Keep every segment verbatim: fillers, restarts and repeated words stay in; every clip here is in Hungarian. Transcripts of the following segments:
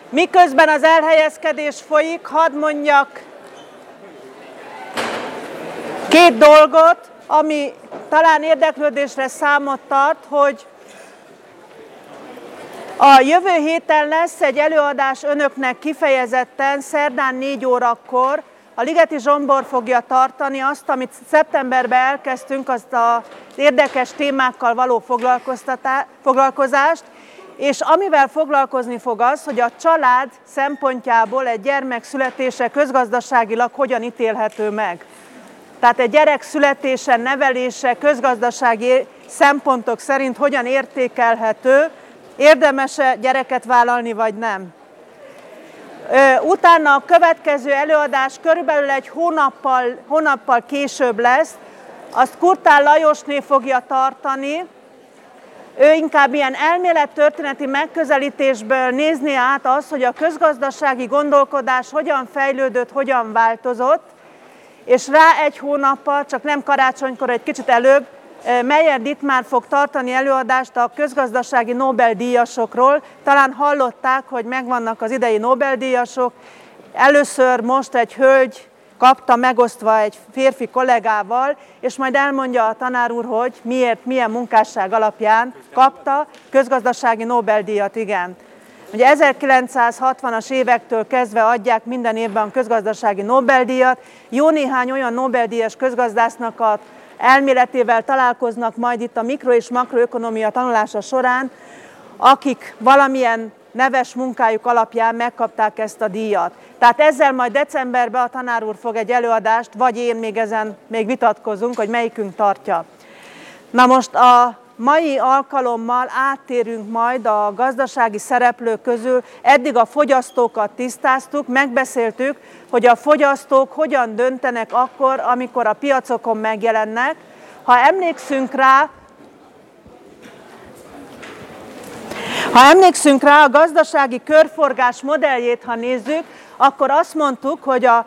Miközben az elhelyezkedés folyik, hadd mondjak két dolgot, ami talán érdeklődésre számot tart, hogy a jövő héten lesz egy előadás önöknek kifejezetten szerdán négy órakor. A Ligeti Zsombor fogja tartani azt, amit szeptemberben elkezdtünk, azt az érdekes témákkal való foglalkozást, és amivel foglalkozni fog az, hogy a család szempontjából egy gyermek születése közgazdaságilag hogyan ítélhető meg. Tehát egy gyerek születése, nevelése közgazdasági szempontok szerint hogyan értékelhető, érdemes-e gyereket vállalni, vagy nem. Utána a következő előadás körülbelül egy hónappal, hónappal később lesz, azt Kurtál Lajosné fogja tartani. Ő inkább ilyen elmélettörténeti megközelítésből nézné át azt, hogy a közgazdasági gondolkodás hogyan fejlődött, hogyan változott, és rá egy hónappal, csak nem karácsonykor, egy kicsit előbb, Meyer Dittmár fog tartani előadást a közgazdasági Nobel-díjasokról. Talán hallották, hogy megvannak az idei Nobel-díjasok. Először most egy hölgy kapta megosztva egy férfi kollégával, és majd elmondja a tanár úr, hogy miért, milyen munkásság alapján kapta közgazdasági Nobel-díjat, igen. Ugye ezerkilencszázhatvanas évektől kezdve adják minden évben a közgazdasági Nobel-díjat. Jó néhány olyan Nobel-díjas közgazdásznak a elméletével találkoznak majd itt a mikro- és makroökonomia tanulása során, akik valamilyen neves munkájuk alapján megkapták ezt a díjat. Tehát ezzel majd decemberben a tanár úr fog egy előadást, vagy én még ezen még vitatkozunk, hogy melyikünk tartja. Na most a mai alkalommal áttérünk majd a gazdasági szereplők közül. Eddig a fogyasztókat tisztáztuk, megbeszéltük, hogy a fogyasztók hogyan döntenek akkor, amikor a piacokon megjelennek. Ha emlékszünk rá, ha emlékszünk rá a gazdasági körforgás modelljét, ha nézzük, akkor azt mondtuk, hogy a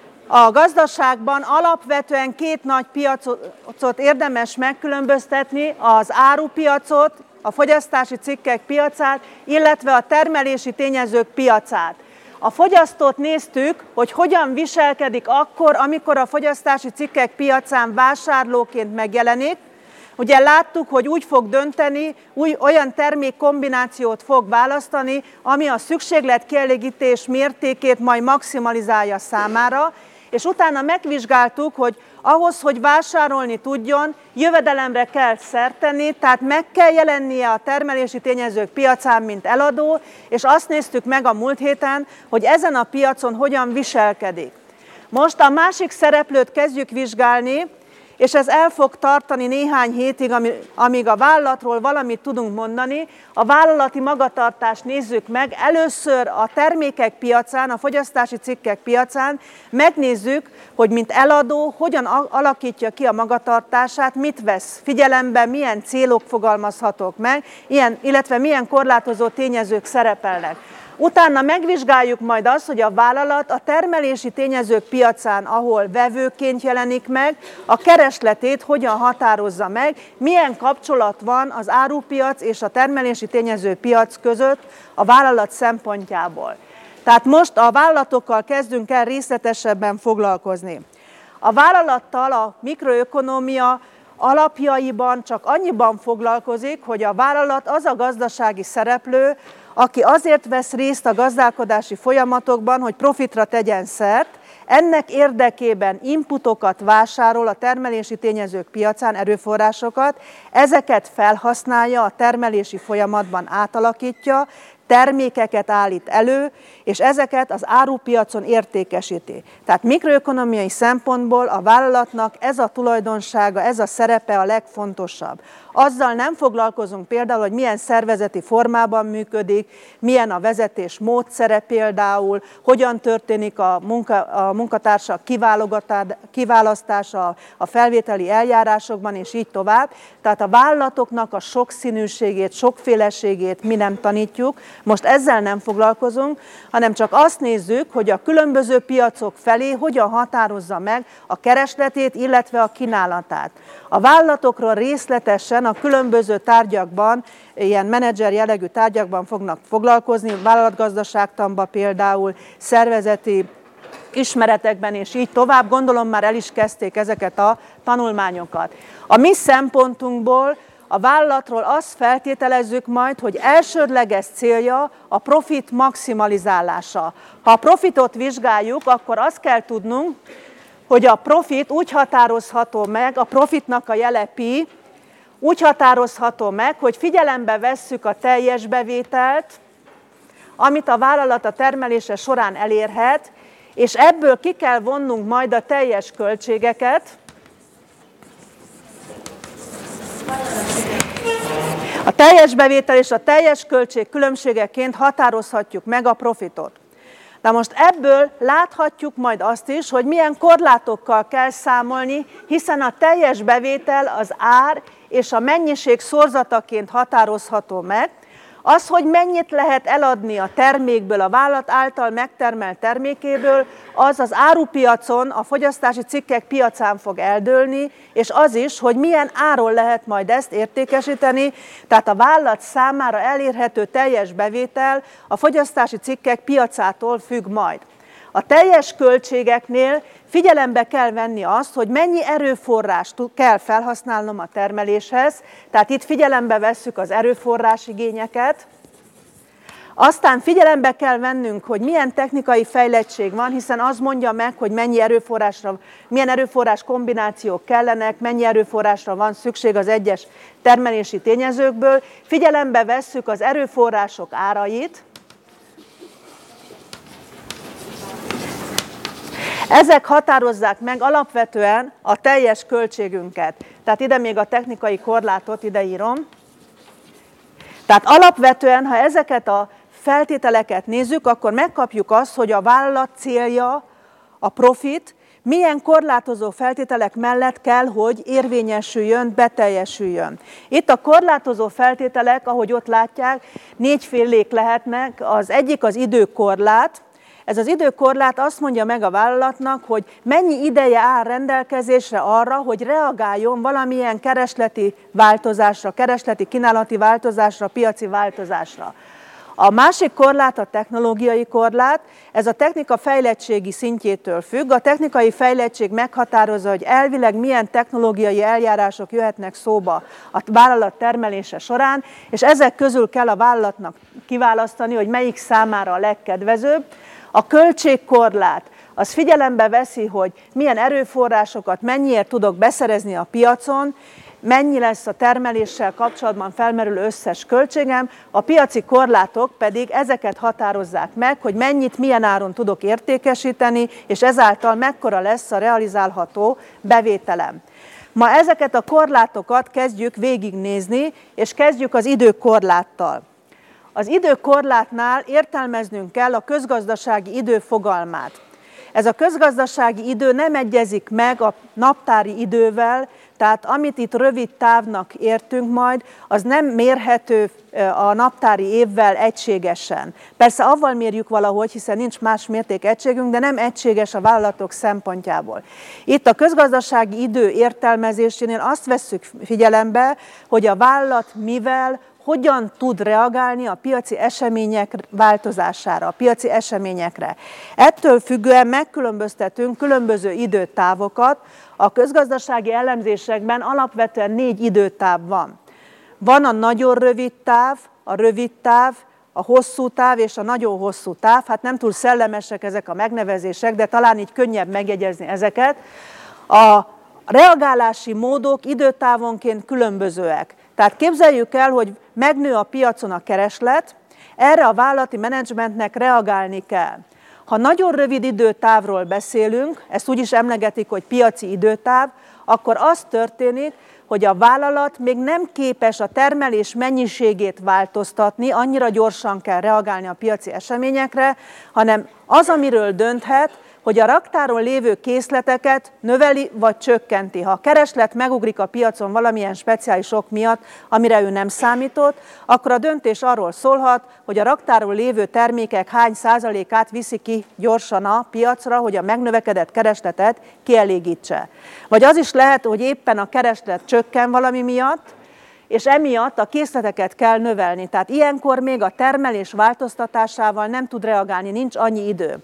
A gazdaságban alapvetően két nagy piacot érdemes megkülönböztetni, az árupiacot, a fogyasztási cikkek piacát, illetve a termelési tényezők piacát. A fogyasztót néztük, hogy hogyan viselkedik akkor, amikor a fogyasztási cikkek piacán vásárlóként megjelenik. Ugye láttuk, hogy úgy fog dönteni, új, olyan termékkombinációt fog választani, ami a szükségletkielégítés mértékét majd maximalizálja számára, és utána megvizsgáltuk, hogy ahhoz, hogy vásárolni tudjon, jövedelemre kell szert tenni, tehát meg kell jelennie a termelési tényezők piacán, mint eladó, és azt néztük meg a múlt héten, hogy ezen a piacon hogyan viselkedik. Most a másik szereplőt kezdjük vizsgálni, és ez el fog tartani néhány hétig, amíg a vállalatról valamit tudunk mondani. A vállalati magatartást nézzük meg. Először a termékek piacán, a fogyasztási cikkek piacán megnézzük, hogy mint eladó hogyan alakítja ki a magatartását, mit vesz figyelembe, milyen célok fogalmazhatók meg, ilyen, illetve milyen korlátozó tényezők szerepelnek. Utána megvizsgáljuk majd azt, hogy a vállalat a termelési tényezők piacán, ahol vevőként jelenik meg, a keresletét hogyan határozza meg, milyen kapcsolat van az árupiac és a termelési tényező piac között a vállalat szempontjából. Tehát most a vállalatokkal kezdünk el részletesebben foglalkozni. A vállalattal a mikroökonómia alapjaiban csak annyiban foglalkozik, hogy a vállalat az a gazdasági szereplő, aki azért vesz részt a gazdálkodási folyamatokban, hogy profitra tegyen szert, ennek érdekében inputokat vásárol a termelési tényezők piacán, erőforrásokat, ezeket felhasználja, a termelési folyamatban átalakítja, termékeket állít elő, és ezeket az árupiacon értékesíti. Tehát mikroökonomiai szempontból a vállalatnak ez a tulajdonsága, ez a szerepe a legfontosabb. Azzal nem foglalkozunk például, hogy milyen szervezeti formában működik, milyen a vezetés módszere például, hogyan történik a, munka, a munkatársak kiválasztása a felvételi eljárásokban, és így tovább. Tehát a vállalatoknak a sokszínűségét, sokféleségét mi nem tanítjuk, Most ezzel nem foglalkozunk, hanem csak azt nézzük, hogy a különböző piacok felé hogyan határozza meg a keresletét, illetve a kínálatát. A vállalatokról részletesen a különböző tárgyakban, ilyen menedzser jellegű tárgyakban fognak foglalkozni, vállalatgazdaságtanban például, szervezeti ismeretekben és így tovább. Gondolom már el is kezdték ezeket a tanulmányokat. A mi szempontunkból a vállalatról azt feltételezzük majd, hogy elsődleges célja a profit maximalizálása. Ha a profitot vizsgáljuk, akkor azt kell tudnunk, hogy a profit úgy határozható meg, a profitnak a jele pi, úgy határozható meg, hogy figyelembe vesszük a teljes bevételt, amit a vállalat a termelése során elérhet, és ebből ki kell vonnunk majd a teljes költségeket, a teljes bevétel és a teljes költség különbségeként határozhatjuk meg a profitot. Na most ebből láthatjuk majd azt is, hogy milyen korlátokkal kell számolni, hiszen a teljes bevétel az ár és a mennyiség szorzataként határozható meg. Az, hogy mennyit lehet eladni a termékből, a vállalat által megtermelt termékéből, az az árupiacon, a fogyasztási cikkek piacán fog eldőlni, és az is, hogy milyen áron lehet majd ezt értékesíteni, tehát a vállalat számára elérhető teljes bevétel a fogyasztási cikkek piacától függ majd. A teljes költségeknél figyelembe kell venni azt, hogy mennyi erőforrást kell felhasználnom a termeléshez, tehát itt figyelembe vesszük az erőforrásigényeket. Aztán figyelembe kell vennünk, hogy milyen technikai fejlettség van, hiszen az mondja meg, hogy mennyi erőforrásra, milyen erőforrás kombinációk kellenek, mennyi erőforrásra van szükség az egyes termelési tényezőkből. Figyelembe vesszük az erőforrások árait. Ezek határozzák meg alapvetően a teljes költségünket. Tehát ide még a technikai korlátot ideírom. Tehát alapvetően, ha ezeket a feltételeket nézzük, akkor megkapjuk azt, hogy a vállalat célja, a profit, milyen korlátozó feltételek mellett kell, hogy érvényesüljön, beteljesüljön. Itt a korlátozó feltételek, ahogy ott látják, négyfélék lehetnek. Az egyik az időkorlát. Ez az időkorlát azt mondja meg a vállalatnak, hogy mennyi ideje áll rendelkezésre arra, hogy reagáljon valamilyen keresleti változásra, keresleti kínálati változásra, piaci változásra. A másik korlát a technológiai korlát, ez a technika fejlettségi szintjétől függ. A technikai fejlettség meghatározza, hogy elvileg milyen technológiai eljárások jöhetnek szóba a vállalat termelése során, és ezek közül kell a vállalatnak kiválasztani, hogy melyik számára a legkedvezőbb. A költségkorlát az figyelembe veszi, hogy milyen erőforrásokat mennyiért tudok beszerezni a piacon, mennyi lesz a termeléssel kapcsolatban felmerülő összes költségem, a piaci korlátok pedig ezeket határozzák meg, hogy mennyit, milyen áron tudok értékesíteni, és ezáltal mekkora lesz a realizálható bevételem. Ma ezeket a korlátokat kezdjük végignézni, és kezdjük az időkorláttal. Az időkorlátnál értelmeznünk kell a közgazdasági idő fogalmát. Ez a közgazdasági idő nem egyezik meg a naptári idővel, tehát amit itt rövid távnak értünk majd, az nem mérhető a naptári évvel egységesen. Persze avval mérjük valahogy, hiszen nincs más mértékegységünk, de nem egységes a vállalatok szempontjából. Itt a közgazdasági idő értelmezésénél azt vesszük figyelembe, hogy a vállalat mivel, hogyan tud reagálni a piaci események változására, a piaci eseményekre. Ettől függően megkülönböztetünk különböző időtávokat. A közgazdasági elemzésekben alapvetően négy időtáv van. Van a nagyon rövid táv, a rövid táv, a hosszú táv és a nagyon hosszú táv. Hát nem túl szellemesek ezek a megnevezések, de talán így könnyebb megjegyezni ezeket. A reagálási módok időtávonként különbözőek. Tehát képzeljük el, hogy megnő a piacon a kereslet, erre a vállalati menedzsmentnek reagálni kell. Ha nagyon rövid időtávról beszélünk, ezt úgy is emlegetik, hogy piaci időtáv, akkor az történik, hogy a vállalat még nem képes a termelés mennyiségét változtatni, annyira gyorsan kell reagálni a piaci eseményekre, hanem az, amiről dönthet, hogy a raktáron lévő készleteket növeli vagy csökkenti. Ha a kereslet megugrik a piacon valamilyen speciális ok miatt, amire ő nem számított, akkor a döntés arról szólhat, hogy a raktáron lévő termékek hány százalékát viszi ki gyorsan a piacra, hogy a megnövekedett keresletet kielégítse. Vagy az is lehet, hogy éppen a kereslet csökken valami miatt, és emiatt a készleteket kell növelni. Tehát ilyenkor még a termelés változtatásával nem tud reagálni, nincs annyi idő.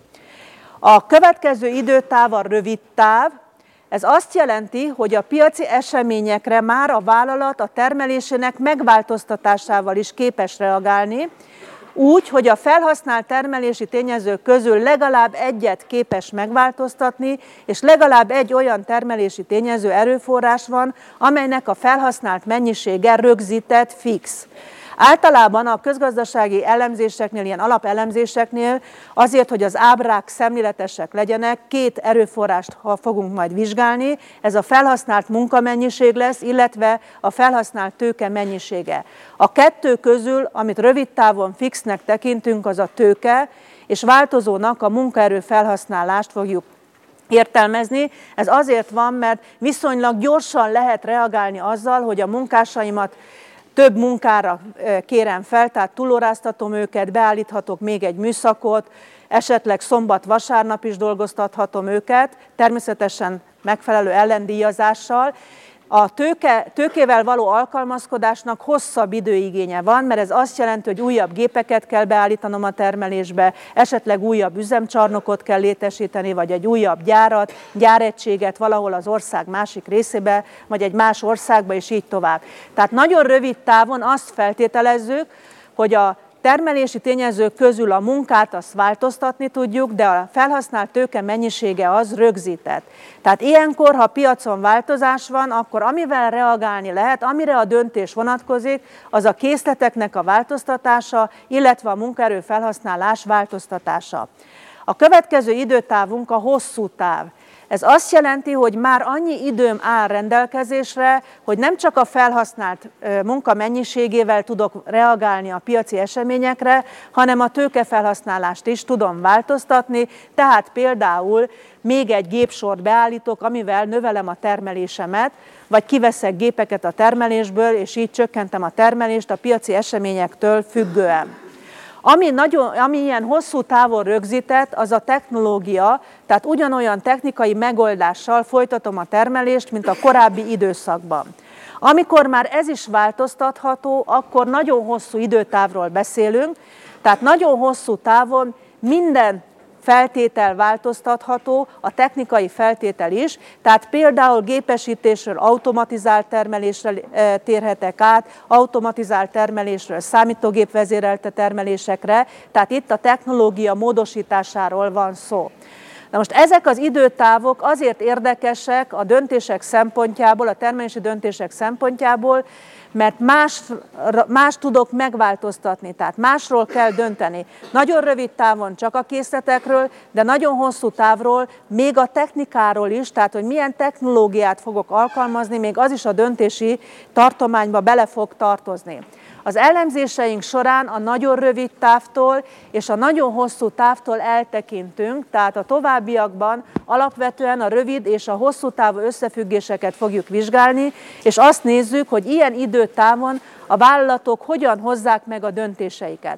A következő időtáv a rövid táv. Ez azt jelenti, hogy a piaci eseményekre már a vállalat a termelésének megváltoztatásával is képes reagálni, úgy, hogy a felhasznált termelési tényezők közül legalább egyet képes megváltoztatni, és legalább egy olyan termelési tényező erőforrás van, amelynek a felhasznált mennyisége rögzített, fix. Általában a közgazdasági elemzéseknél, ilyen alapelemzéseknél azért, hogy az ábrák szemléletesek legyenek, két erőforrást fogunk majd vizsgálni, ez a felhasznált munkamennyiség lesz, illetve a felhasznált tőke mennyisége. A kettő közül, amit rövid távon fixnek tekintünk, az a tőke, és változónak a munkaerő felhasználást fogjuk értelmezni. Ez azért van, mert viszonylag gyorsan lehet reagálni azzal, hogy a munkásaimat több munkára kérem fel, tehát túlóráztatom őket, beállíthatok még egy műszakot, esetleg szombat-vasárnap is dolgoztathatom őket, természetesen megfelelő ellendíjazással. A tőke, tőkével való alkalmazkodásnak hosszabb időigénye van, mert ez azt jelenti, hogy újabb gépeket kell beállítanom a termelésbe, esetleg újabb üzemcsarnokot kell létesíteni, vagy egy újabb gyárat, gyáregységet valahol az ország másik részébe, vagy egy más országba, és így tovább. Tehát nagyon rövid távon azt feltételezzük, hogy a termelési tényezők közül a munkát azt változtatni tudjuk, de a felhasznált tőke mennyisége az rögzített. Tehát ilyenkor, ha piacon változás van, akkor amivel reagálni lehet, amire a döntés vonatkozik, az a készleteknek a változtatása, illetve a munkaerő felhasználás változtatása. A következő időtávunk a hosszú táv. Ez azt jelenti, hogy már annyi időm áll rendelkezésre, hogy nem csak a felhasznált munka mennyiségével tudok reagálni a piaci eseményekre, hanem a tőkefelhasználást is tudom változtatni, tehát például még egy gépsort beállítok, amivel növelem a termelésemet, vagy kiveszek gépeket a termelésből, és így csökkentem a termelést a piaci eseményektől függően. Ami, nagyon, ami ilyen hosszú távon rögzített, az a technológia, tehát ugyanolyan technikai megoldással folytatom a termelést, mint a korábbi időszakban. Amikor már ez is változtatható, akkor nagyon hosszú időtávról beszélünk, tehát nagyon hosszú távon minden feltétel változtatható, a technikai feltétel is, tehát például gépesítésről automatizált termelésre térhetek át, automatizált termelésről számítógép vezérelte termelésekre, tehát itt a technológia módosításáról van szó. Na most ezek az időtávok azért érdekesek a döntések szempontjából, a termelési döntések szempontjából, mert más, más tudok megváltoztatni, tehát másról kell dönteni. Nagyon rövid távon csak a készletekről, de nagyon hosszú távról, még a technikáról is, tehát hogy milyen technológiát fogok alkalmazni, még az is a döntési tartományba bele fog tartozni. Az elemzéseink során a nagyon rövid távtól és a nagyon hosszú távtól eltekintünk, tehát a továbbiakban alapvetően a rövid és a hosszú távú összefüggéseket fogjuk vizsgálni, és azt nézzük, hogy ilyen időtávon a vállalatok hogyan hozzák meg a döntéseiket.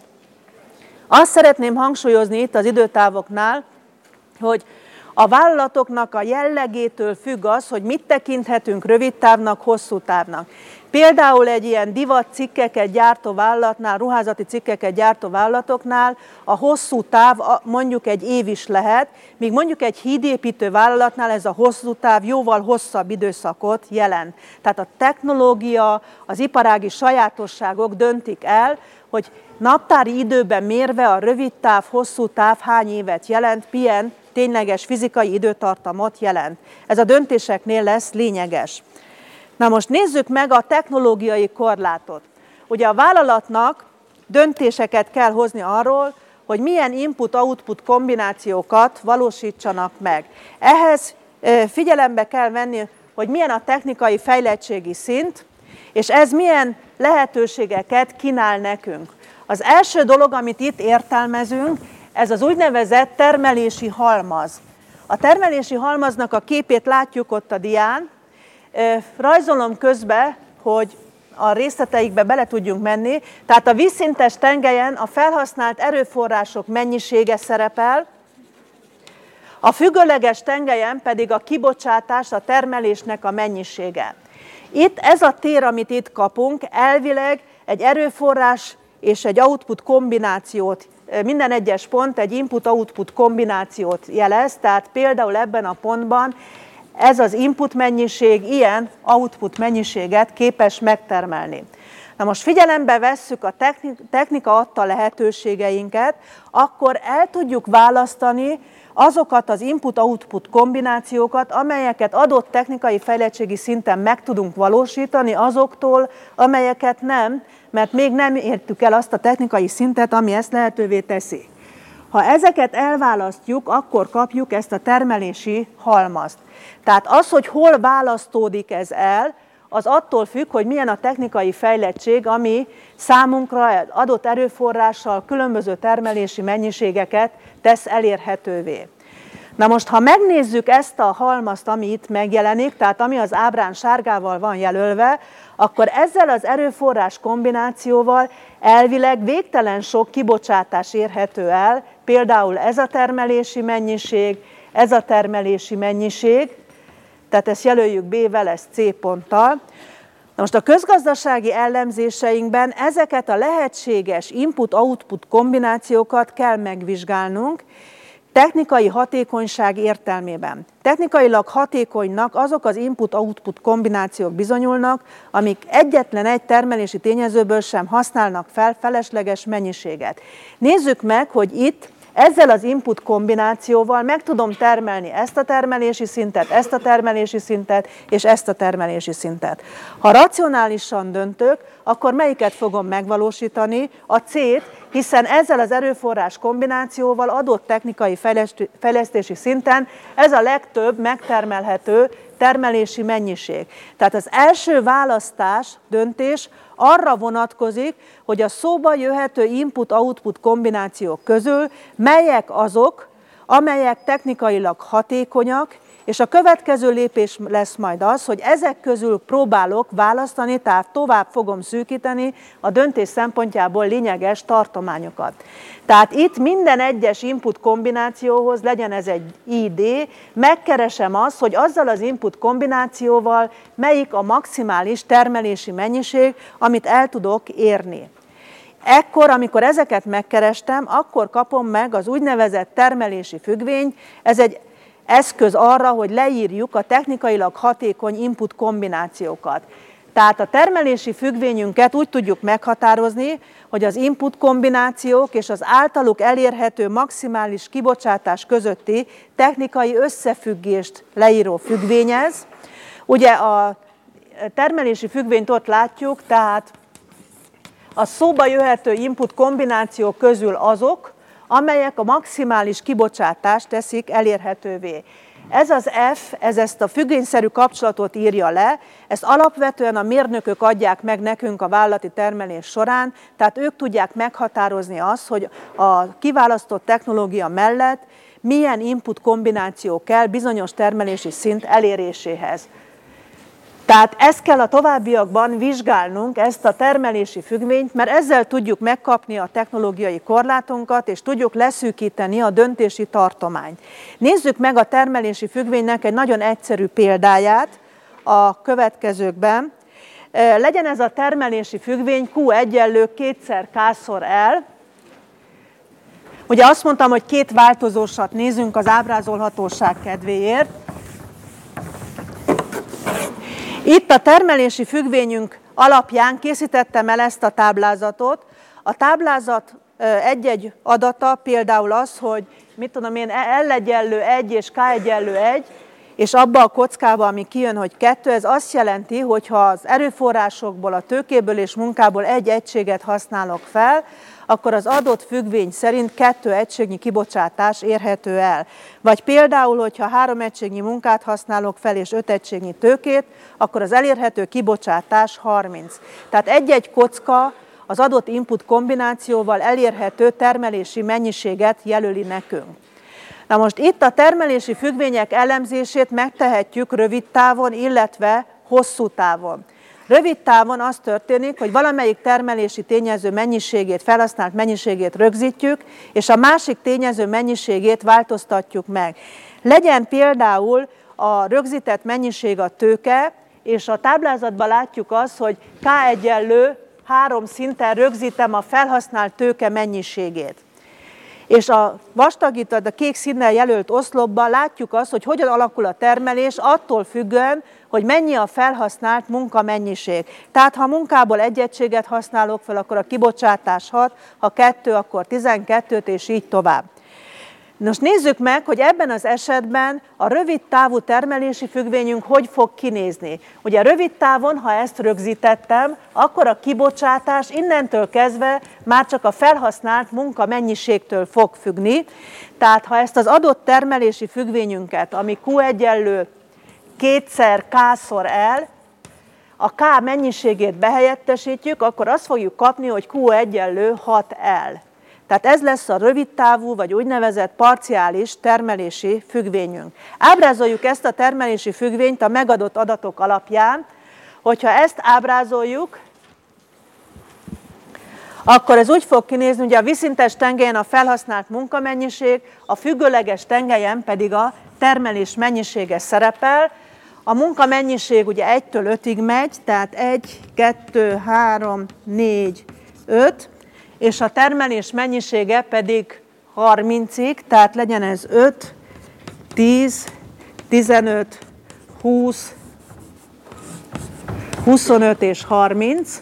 Azt szeretném hangsúlyozni itt az időtávoknál, hogy a vállalatoknak a jellegétől függ az, hogy mit tekinthetünk rövid távnak, hosszú távnak. Például egy ilyen divat cikkeket gyártó vállalatnál, ruházati cikkeket gyártó vállalatoknál a hosszú táv mondjuk egy év is lehet, míg mondjuk egy hídépítő vállalatnál ez a hosszú táv jóval hosszabb időszakot jelent. Tehát a technológia, az iparági sajátosságok döntik el, hogy naptári időben mérve a rövid táv, hosszú táv hány évet jelent, milyen tényleges fizikai időtartamot jelent. Ez a döntéseknél lesz lényeges. Na most nézzük meg a technológiai korlátot. Ugye a vállalatnak döntéseket kell hozni arról, hogy milyen input-output kombinációkat valósítsanak meg. Ehhez figyelembe kell venni, hogy milyen a technikai fejlettségi szint, és ez milyen lehetőségeket kínál nekünk. Az első dolog, amit itt értelmezünk, ez az úgynevezett termelési halmaz. A termelési halmaznak a képét látjuk ott a dián. Rajzolom közben, hogy a részleteikbe bele tudjunk menni. Tehát a vízszintes tengelyen a felhasznált erőforrások mennyisége szerepel, a függőleges tengelyen pedig a kibocsátás, a termelésnek a mennyisége. Itt ez a tér, amit itt kapunk, elvileg egy erőforrás és egy output kombinációt, minden egyes pont egy input-output kombinációt jelez, tehát például ebben a pontban ez az input mennyiség ilyen output mennyiséget képes megtermelni. Na most figyelembe vesszük a technika adta lehetőségeinket, akkor el tudjuk választani azokat az input-output kombinációkat, amelyeket adott technikai fejlettségi szinten meg tudunk valósítani, azoktól, amelyeket nem, mert még nem értük el azt a technikai szintet, ami ezt lehetővé teszi. Ha ezeket elválasztjuk, akkor kapjuk ezt a termelési halmazt. Tehát az, hogy hol választódik ez el, az attól függ, hogy milyen a technikai fejlettség, ami számunkra adott erőforrással különböző termelési mennyiségeket tesz elérhetővé. Na most, ha megnézzük ezt a halmazt, ami itt megjelenik, tehát ami az ábrán sárgával van jelölve, akkor ezzel az erőforrás kombinációval elvileg végtelen sok kibocsátás érhető el, például ez a termelési mennyiség, ez a termelési mennyiség, tehát ezt jelöljük B-vel, ezt C ponttal. Na most a közgazdasági ellenzéseinkben ezeket a lehetséges input-output kombinációkat kell megvizsgálnunk, technikai hatékonyság értelmében. Technikailag hatékonynak azok az input-output kombinációk bizonyulnak, amik egyetlen egy termelési tényezőből sem használnak fel felesleges mennyiséget. Nézzük meg, hogy itt ezzel az input kombinációval meg tudom termelni ezt a termelési szintet, ezt a termelési szintet és ezt a termelési szintet. Ha racionálisan döntök, akkor melyiket fogom megvalósítani? A C-t, hiszen ezzel az erőforrás kombinációval adott technikai fejlesztési szinten ez a legtöbb megtermelhető termelési mennyiség. Tehát az első választás, döntés arra vonatkozik, hogy a szóba jöhető input-output kombinációk közül melyek azok, amelyek technikailag hatékonyak, és a következő lépés lesz majd az, hogy ezek közül próbálok választani, tehát tovább fogom szűkíteni a döntés szempontjából lényeges tartományokat. Tehát itt minden egyes input kombinációhoz, legyen ez egy I D, megkeresem azt, hogy azzal az input kombinációval melyik a maximális termelési mennyiség, amit el tudok érni. Ekkor, amikor ezeket megkerestem, akkor kapom meg az úgynevezett termelési függvényt, ez egy eszköz arra, hogy leírjuk a technikailag hatékony input kombinációkat. Tehát a termelési függvényünket úgy tudjuk meghatározni, hogy az input kombinációk és az általuk elérhető maximális kibocsátás közötti technikai összefüggést leíró függvény ez. Ugye a termelési függvényt ott látjuk, tehát a szóba jöhető input kombinációk közül azok, amelyek a maximális kibocsátást teszik elérhetővé. Ez az F, ez ezt a függvényszerű kapcsolatot írja le, ezt alapvetően a mérnökök adják meg nekünk a vállalati termelés során, tehát ők tudják meghatározni azt, hogy a kiválasztott technológia mellett milyen input kombináció kell bizonyos termelési szint eléréséhez. Tehát ezt kell a továbbiakban vizsgálnunk, ezt a termelési függvényt, mert ezzel tudjuk megkapni a technológiai korlátunkat, és tudjuk leszűkíteni a döntési tartományt. Nézzük meg a termelési függvénynek egy nagyon egyszerű példáját a következőkben. Legyen ez a termelési függvény Q egyenlő kétszer K-szor L. Ugye azt mondtam, hogy két változósat nézünk az ábrázolhatóság kedvéért. Itt a termelési függvényünk alapján készítettem el ezt a táblázatot. A táblázat egy-egy adata például az, hogy mit tudom én, L egyenlő egy és K egyenlő egy, és abba a kockába, ami kijön, hogy kettő, ez azt jelenti, hogy ha az erőforrásokból, a tőkéből és munkából egy egységet használok fel, akkor az adott függvény szerint kettő egységnyi kibocsátás érhető el. Vagy például, hogyha három egységnyi munkát használok fel és öt egységnyi tőkét, akkor az elérhető kibocsátás harminc. Tehát egy-egy kocka az adott input kombinációval elérhető termelési mennyiséget jelöli nekünk. Na most itt a termelési függvények elemzését megtehetjük rövid távon, illetve hosszú távon. Rövid távon az történik, hogy valamelyik termelési tényező mennyiségét, felhasznált mennyiségét rögzítjük, és a másik tényező mennyiségét változtatjuk meg. Legyen például a rögzített mennyiség a tőke, és a táblázatban látjuk azt, hogy K egyenlő három szinten rögzítem a felhasznált tőke mennyiségét. És a vastagított, a kék színnel jelölt oszlopban látjuk azt, hogy hogyan alakul a termelés attól függően, hogy mennyi a felhasznált munkamennyiség. Tehát ha munkából egy egységet használok fel, akkor a kibocsátás hat, ha kettő, akkor tizenkettőt, és így tovább. Most nézzük meg, hogy ebben az esetben a rövid távú termelési függvényünk hogy fog kinézni. Ugye rövid távon, ha ezt rögzítettem, akkor a kibocsátás innentől kezdve már csak a felhasznált munkamennyiségtől fog függni. Tehát ha ezt az adott termelési függvényünket, ami Q egyenlő kétszer K-szor L, a K mennyiségét behelyettesítjük, akkor azt fogjuk kapni, hogy Q egyenlő hat L. Tehát ez lesz a rövidtávú, vagy úgynevezett parciális termelési függvényünk. Ábrázoljuk ezt a termelési függvényt a megadott adatok alapján. Hogyha ezt ábrázoljuk, akkor ez úgy fog kinézni, hogy a vízszintes tengelyen a felhasznált munkamennyiség, a függőleges tengelyen pedig a termelés mennyisége szerepel. A munkamennyiség ugye egytől ötig megy, tehát egy, kettő, három, négy, öt, és a termelés mennyisége pedig harmincig, tehát legyen ez öt, tíz, tizenöt, húsz, huszonöt és harminc.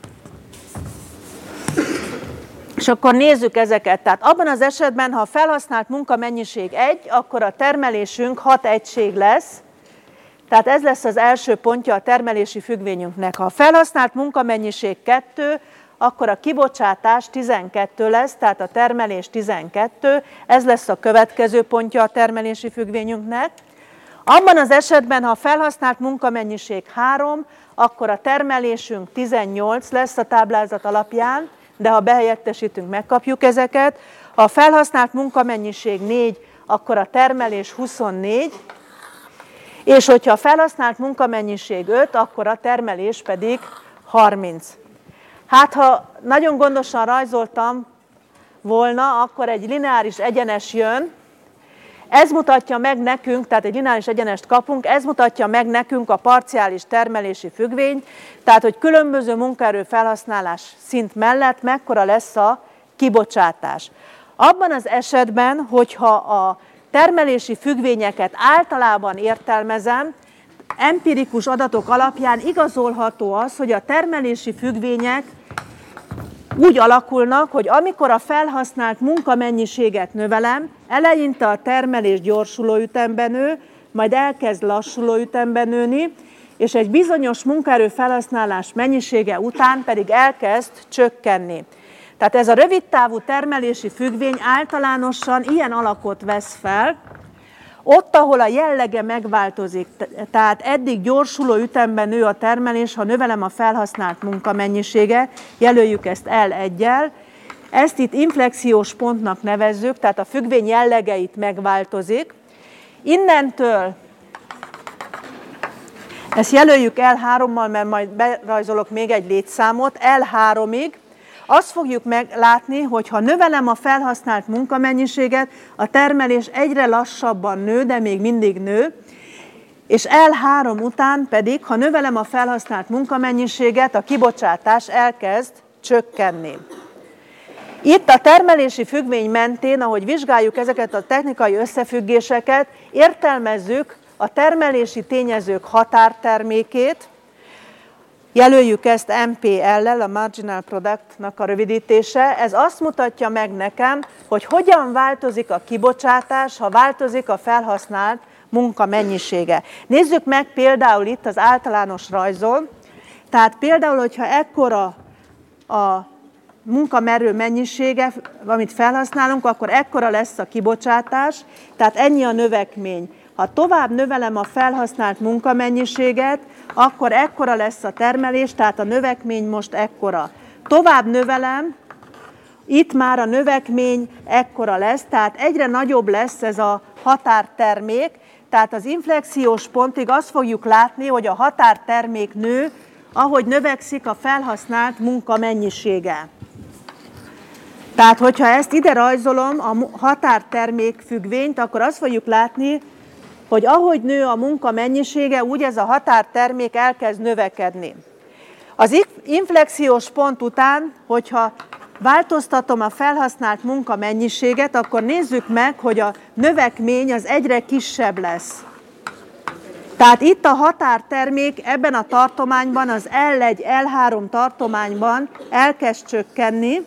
És akkor nézzük ezeket. Tehát abban az esetben, ha a felhasznált munkamennyiség egy, akkor a termelésünk hat egység lesz. Tehát ez lesz az első pontja a termelési függvényünknek. Ha a felhasznált munkamennyiség kettő, akkor a kibocsátás tizenkettő lesz, tehát a termelés tizenkettő, ez lesz a következő pontja a termelési függvényünknek. Abban az esetben, ha a felhasznált munkamennyiség három, akkor a termelésünk tizennyolc lesz a táblázat alapján, de ha behelyettesítünk, megkapjuk ezeket. Ha a felhasznált munkamennyiség négy, akkor a termelés huszonnégy, és hogyha a felhasznált munkamennyiség öt, akkor a termelés pedig harminc. Hát, ha nagyon gondosan rajzoltam volna, akkor egy lineáris egyenes jön. Ez mutatja meg nekünk, tehát egy lineáris egyenest kapunk, ez mutatja meg nekünk a parciális termelési függvényt, tehát hogy különböző munkaerő felhasználás szint mellett mekkora lesz a kibocsátás. Abban az esetben, hogyha a termelési függvényeket általában értelmezem, empirikus adatok alapján igazolható az, hogy a termelési függvények úgy alakulnak, hogy amikor a felhasznált munkamennyiséget növelem, eleinte a termelés gyorsuló ütemben nő, majd elkezd lassuló ütemben nőni, és egy bizonyos munkaerő felhasználás mennyisége után pedig elkezd csökkenni. Tehát ez a rövidtávú termelési függvény általánosan ilyen alakot vesz fel, ott, ahol a jellege megváltozik, tehát eddig gyorsuló ütemben nő a termelés, ha növelem a felhasznált munkamennyisége, jelöljük ezt L egyel, ezt itt inflexiós pontnak nevezzük, tehát a függvény jellege itt megváltozik. Innentől, ezt jelöljük L hárommal, mert majd berajzolok még egy létszámot, L háromig, azt fogjuk meglátni, hogy ha növelem a felhasznált munkamennyiséget, a termelés egyre lassabban nő, de még mindig nő, és L három után pedig, ha növelem a felhasznált munkamennyiséget, a kibocsátás elkezd csökkenni. Itt a termelési függvény mentén, ahogy vizsgáljuk ezeket a technikai összefüggéseket, értelmezzük a termelési tényezők határtermékét, jelöljük ezt M P L-lel, a Marginal Product-nak a rövidítése. Ez azt mutatja meg nekem, hogy hogyan változik a kibocsátás, ha változik a felhasznált munka mennyisége. Nézzük meg például itt az általános rajzon. Tehát például, hogyha ekkora a munkamerő mennyisége, amit felhasználunk, akkor ekkora lesz a kibocsátás, tehát ennyi a növekmény. Ha tovább növelem a felhasznált munkamennyiséget, akkor ekkora lesz a termelés, tehát a növekmény most ekkora. Tovább növelem, itt már a növekmény ekkora lesz, tehát egyre nagyobb lesz ez a határtermék, tehát az inflexiós pontig azt fogjuk látni, hogy a határtermék nő, ahogy növekszik a felhasznált munka mennyisége. Tehát, hogyha ezt ide rajzolom, a határtermék függvényt, akkor azt fogjuk látni, hogy ahogy nő a munka mennyisége, úgy ez a határtermék elkezd növekedni. Az inflexiós pont után, hogyha változtatom a felhasznált munka mennyiséget, akkor nézzük meg, hogy a növekmény az egyre kisebb lesz. Tehát itt a határtermék ebben a tartományban, az el egy el három tartományban elkezd csökkenni.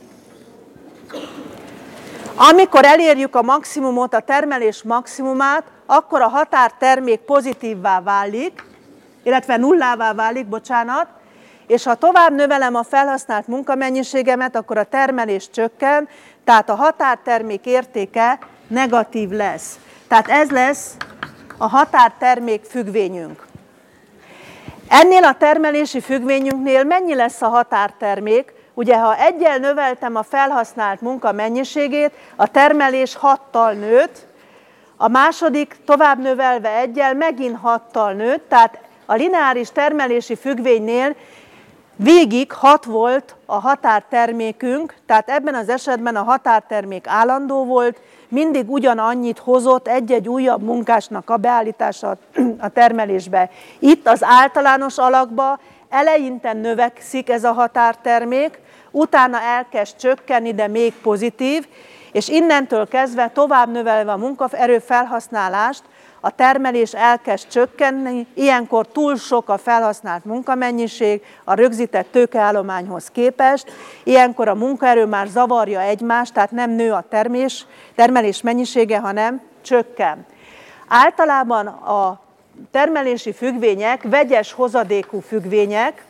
Amikor elérjük a maximumot, a termelés maximumát, akkor a határtermék pozitívvá válik, illetve nullává válik, bocsánat, és ha tovább növelem a felhasznált munkamennyiségemet, akkor a termelés csökken, tehát a határtermék értéke negatív lesz. Tehát ez lesz a határtermék függvényünk. Ennél a termelési függvényünknél mennyi lesz a határtermék? Ugye, ha egyel növeltem a felhasznált munka mennyiségét, a termelés hattal nőtt, a második tovább növelve egyel megint hattal nőtt, tehát a lineáris termelési függvénynél végig hat volt a határtermékünk, tehát ebben az esetben a határtermék állandó volt, mindig ugyanannyit hozott egy-egy újabb munkásnak a beállítása a termelésbe. Itt az általános alakba eleinte növekszik ez a határtermék, utána elkezd csökkenni, de még pozitív, és innentől kezdve tovább növelve a munkaerő felhasználást, a termelés elkezd csökkenni, ilyenkor túl sok a felhasznált munkamennyiség a rögzített tőkeállományhoz képest, ilyenkor a munkaerő már zavarja egymást, tehát nem nő a termés, termelés mennyisége, hanem csökken. Általában a termelési függvények vegyes hozadékú függvények.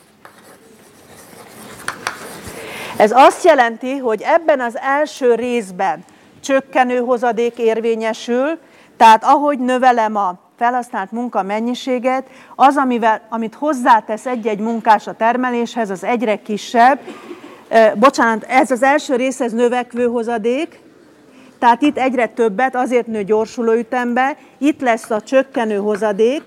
Ez azt jelenti, hogy ebben az első részben csökkenő hozadék érvényesül, tehát ahogy növelem a felhasznált munka mennyiséget, az, amivel, amit hozzátesz egy-egy munkás a termeléshez, az egyre kisebb. E, bocsánat, ez az első rész, ez növekvő hozadék, tehát itt egyre többet, azért nő gyorsuló ütembe, itt lesz a csökkenő hozadék.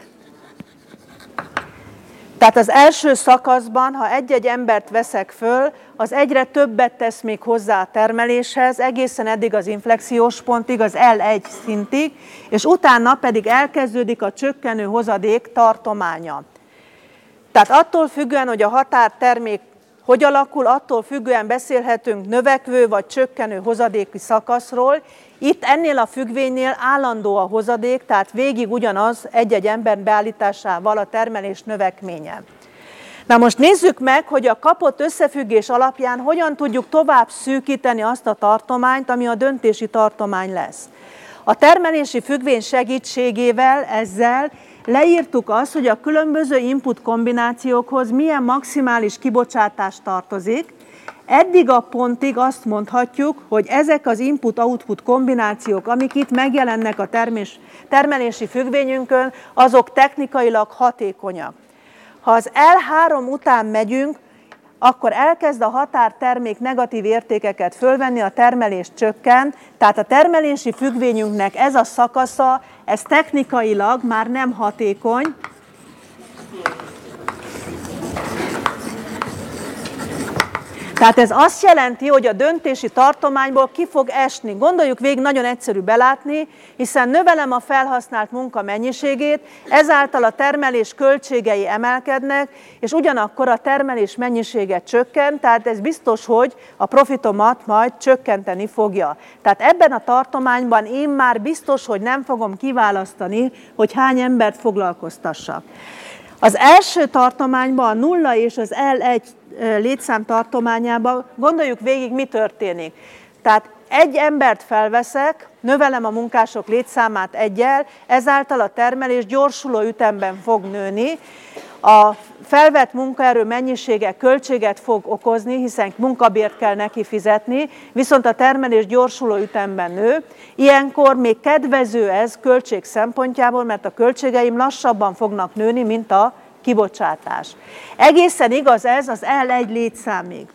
Tehát az első szakaszban, ha egy-egy embert veszek föl, az egyre többet tesz még hozzá a termeléshez, egészen eddig az inflexiós pontig, az el egy szintig, és utána pedig elkezdődik a csökkenő hozadék tartománya. Tehát attól függően, hogy a határtermék hogy alakul, attól függően beszélhetünk növekvő vagy csökkenő hozadéki szakaszról. Itt ennél a függvénynél állandó a hozadék, tehát végig ugyanaz egy-egy ember beállításával a termelés növekménye. Na most nézzük meg, hogy a kapott összefüggés alapján hogyan tudjuk tovább szűkíteni azt a tartományt, ami a döntési tartomány lesz. A termelési függvény segítségével ezzel leírtuk azt, hogy a különböző input kombinációkhoz milyen maximális kibocsátás tartozik. Eddig a pontig azt mondhatjuk, hogy ezek az input-output kombinációk, amik itt megjelennek a termés, termelési függvényünkön, azok technikailag hatékonyak. Ha az el három után megyünk, akkor elkezd a határtermék negatív értékeket fölvenni, a termelés csökken, tehát a termelési függvényünknek ez a szakasza, ez technikailag már nem hatékony. Tehát ez azt jelenti, hogy a döntési tartományból ki fog esni. Gondoljuk végig, nagyon egyszerű belátni, hiszen növelem a felhasznált munka mennyiségét, ezáltal a termelés költségei emelkednek, és ugyanakkor a termelés mennyisége csökken, tehát ez biztos, hogy a profitomat majd csökkenteni fogja. Tehát ebben a tartományban én már biztos, hogy nem fogom kiválasztani, hogy hány embert foglalkoztassak. Az első tartományban, a nulla és az el egy létszám tartományában gondoljuk végig, mi történik. Tehát egy embert felveszek, növelem a munkások létszámát egyel, ezáltal a termelés gyorsuló ütemben fog nőni. A felvett munkaerő mennyisége költséget fog okozni, hiszen munkabért kell neki fizetni, viszont a termelés gyorsuló ütemben nő. Ilyenkor még kedvező ez költség szempontjából, mert a költségeim lassabban fognak nőni, mint a kibocsátás. Egészen igaz ez az el egy létszámig.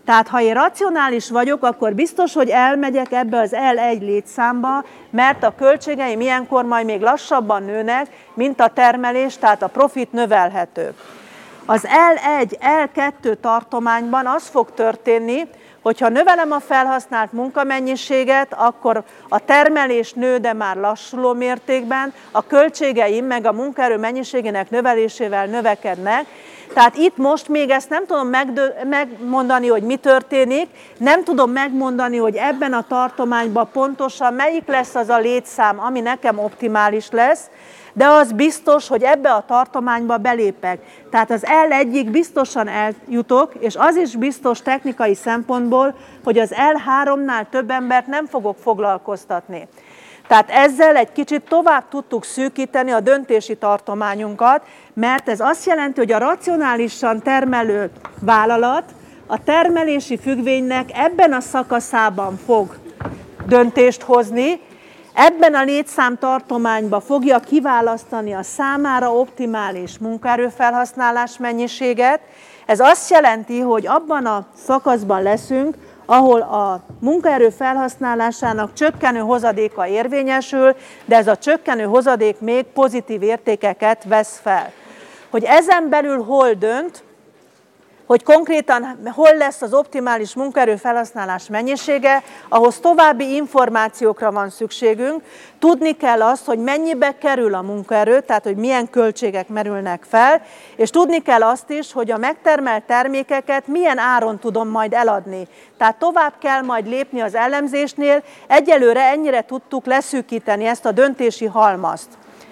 Tehát ha én racionális vagyok, akkor biztos, hogy elmegyek ebbe az el egy létszámba, mert a költségeim ilyenkor majd még lassabban nőnek, mint a termelés, tehát a profit növelhető. Az el egy, el kettő tartományban az fog történni, hogyha növelem a felhasznált munkamennyiséget, akkor a termelés nő, de már lassuló mértékben, a költségeim meg a munkaerő mennyiségének növelésével növekednek. Tehát itt most még ezt nem tudom megmondani, hogy mi történik, nem tudom megmondani, hogy ebben a tartományban pontosan melyik lesz az a létszám, ami nekem optimális lesz, de az biztos, hogy ebbe a tartományba belépek. Tehát az el egyig biztosan eljutok, és az is biztos technikai szempontból, hogy az el háromnál több embert nem fogok foglalkoztatni. Tehát ezzel egy kicsit tovább tudtuk szűkíteni a döntési tartományunkat, mert ez azt jelenti, hogy a racionálisan termelő vállalat a termelési függvénynek ebben a szakaszában fog döntést hozni, ebben a létszámtartományban fogja kiválasztani a számára optimális munkaerőfelhasználás mennyiséget. Ez azt jelenti, hogy abban a szakaszban leszünk, ahol a munkaerő felhasználásának csökkenő hozadéka érvényesül, de ez a csökkenő hozadék még pozitív értékeket vesz fel. Hogy ezen belül hol dönt, hogy konkrétan hol lesz az optimális munkaerő felhasználás mennyisége, ahhoz további információkra van szükségünk. Tudni kell azt, hogy mennyibe kerül a munkaerő, tehát hogy milyen költségek merülnek fel, és tudni kell azt is, hogy a megtermelt termékeket milyen áron tudom majd eladni. Tehát tovább kell majd lépni az elemzésnél, egyelőre ennyire tudtuk leszűkíteni ezt a döntési halmazt.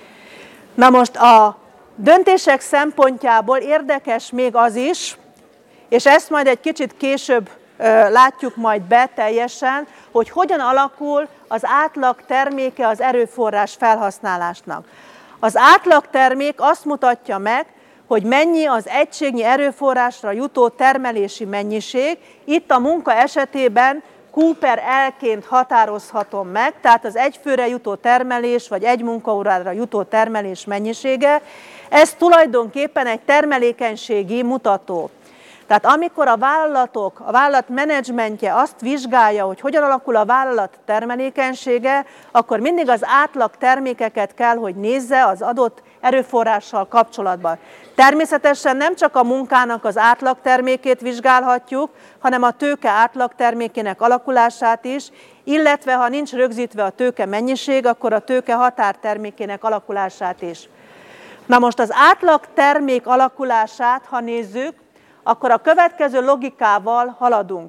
Na most a döntések szempontjából érdekes még az is, és ezt majd egy kicsit később ö, látjuk majd be teljesen, hogy hogyan alakul az átlag terméke az erőforrás felhasználásnak. Az átlag termék azt mutatja meg, hogy mennyi az egységnyi erőforrásra jutó termelési mennyiség. Itt a munka esetében Q per L-ként határozhatom meg, tehát az egy főre jutó termelés, vagy egy munkaórára jutó termelés mennyisége. Ez tulajdonképpen egy termelékenységi mutató. Tehát amikor a vállalatok, a vállalat menedzsmentje azt vizsgálja, hogy hogyan alakul a vállalat termelékenysége, akkor mindig az átlag termékeket kell, hogy nézze az adott erőforrással kapcsolatban. Természetesen nem csak a munkának az átlag termékét vizsgálhatjuk, hanem a tőke átlag termékének alakulását is, illetve ha nincs rögzítve a tőke mennyiség, akkor a tőke határtermékének alakulását is. Na most az átlag termék alakulását, ha nézzük, akkor a következő logikával haladunk.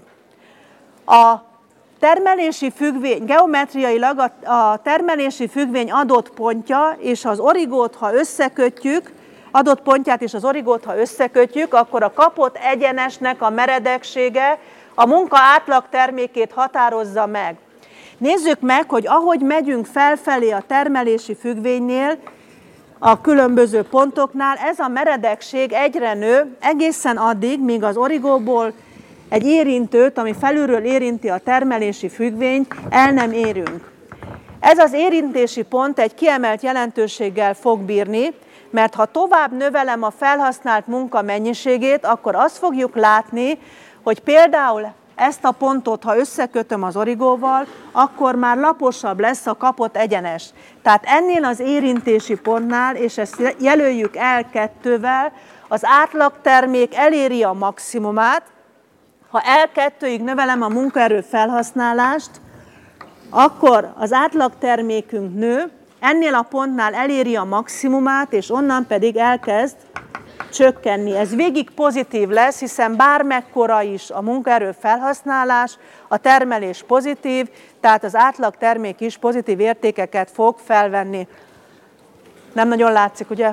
A termelési függvény, geometriailag a, a termelési függvény adott pontja és az origót, ha összekötjük, adott pontját és az origót, ha összekötjük, akkor a kapott egyenesnek a meredeksége a munka átlag termékét határozza meg. Nézzük meg, hogy ahogy megyünk felfelé a termelési függvénynél, a különböző pontoknál ez a meredekség egyre nő, egészen addig, míg az origóból egy érintőt, ami felülről érinti a termelési függvényt, el nem érünk. Ez az érintési pont egy kiemelt jelentőséggel fog bírni, mert ha tovább növelem a felhasznált munka mennyiségét, akkor azt fogjuk látni, hogy például ezt a pontot, ha összekötöm az origóval, akkor már laposabb lesz a kapott egyenes. Tehát ennél az érintési pontnál, és ezt jelöljük el kettővel, az átlagtermék eléri a maximumát. Ha el kettőig növelem a munkaerő felhasználást, akkor az átlagtermékünk nő, ennél a pontnál eléri a maximumát, és onnan pedig elkezd csökkenni. Ez végig pozitív lesz, hiszen bármekkora is a munkaerő felhasználás, a termelés pozitív, tehát az átlagtermék is pozitív értékeket fog felvenni. Nem nagyon látszik, ugye?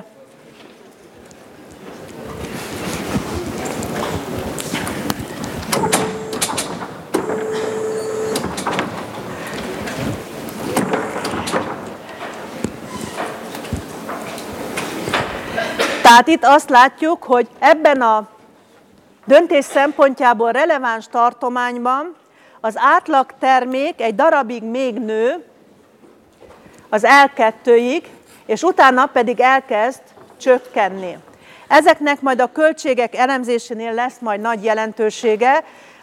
Tehát itt azt látjuk, hogy ebben a döntés szempontjából releváns tartományban az átlagtermék egy darabig még nő, az el kettőig, és utána pedig elkezd csökkenni. Ezeknek majd a költségek elemzésénél lesz majd nagy jelentősége.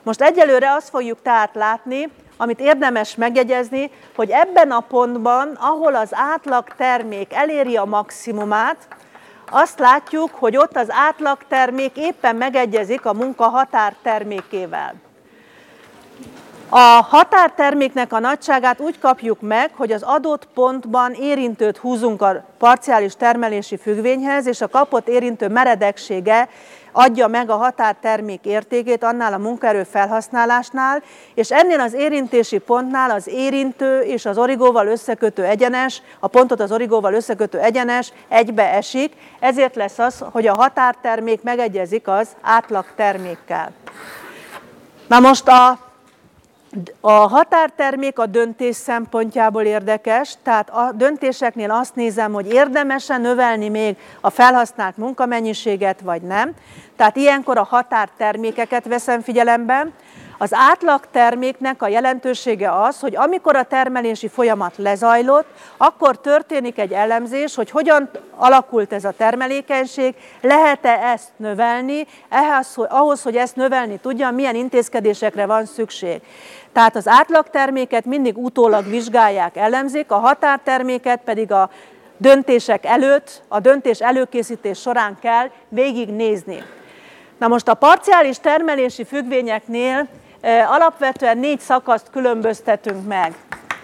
Most egyelőre azt fogjuk tehát látni, amit érdemes megjegyezni, hogy ebben a pontban, ahol az átlagtermék eléri a maximumát, azt látjuk, hogy ott az átlagtermék éppen megegyezik a munka határtermékével. A határterméknek a nagyságát úgy kapjuk meg, hogy az adott pontban érintőt húzunk a parciális termelési függvényhez, és a kapott érintő meredeksége adja meg a határtermék értékét annál a munkaerő felhasználásnál, és ennél az érintési pontnál az érintő és az origóval összekötő egyenes, a pontot az origóval összekötő egyenes egybe esik, ezért lesz az, hogy a határtermék megegyezik az átlagtermékkel. Na most a A határtermék a döntés szempontjából érdekes, tehát a döntéseknél azt nézem, hogy érdemes-e növelni még a felhasznált munkamennyiséget, vagy nem. Tehát ilyenkor a határtermékeket veszem figyelembe. Az átlagterméknek a jelentősége az, hogy amikor a termelési folyamat lezajlott, akkor történik egy elemzés, hogy hogyan alakult ez a termelékenység, lehet-e ezt növelni, ehhez, ahhoz, hogy ezt növelni tudjam, milyen intézkedésekre van szükség. Tehát az átlagterméket mindig utólag vizsgálják, elemzik, a határterméket pedig a döntések előtt, a döntés előkészítés során kell végignézni. Na most a parciális termelési függvényeknél e, alapvetően négy szakaszt különböztetünk meg.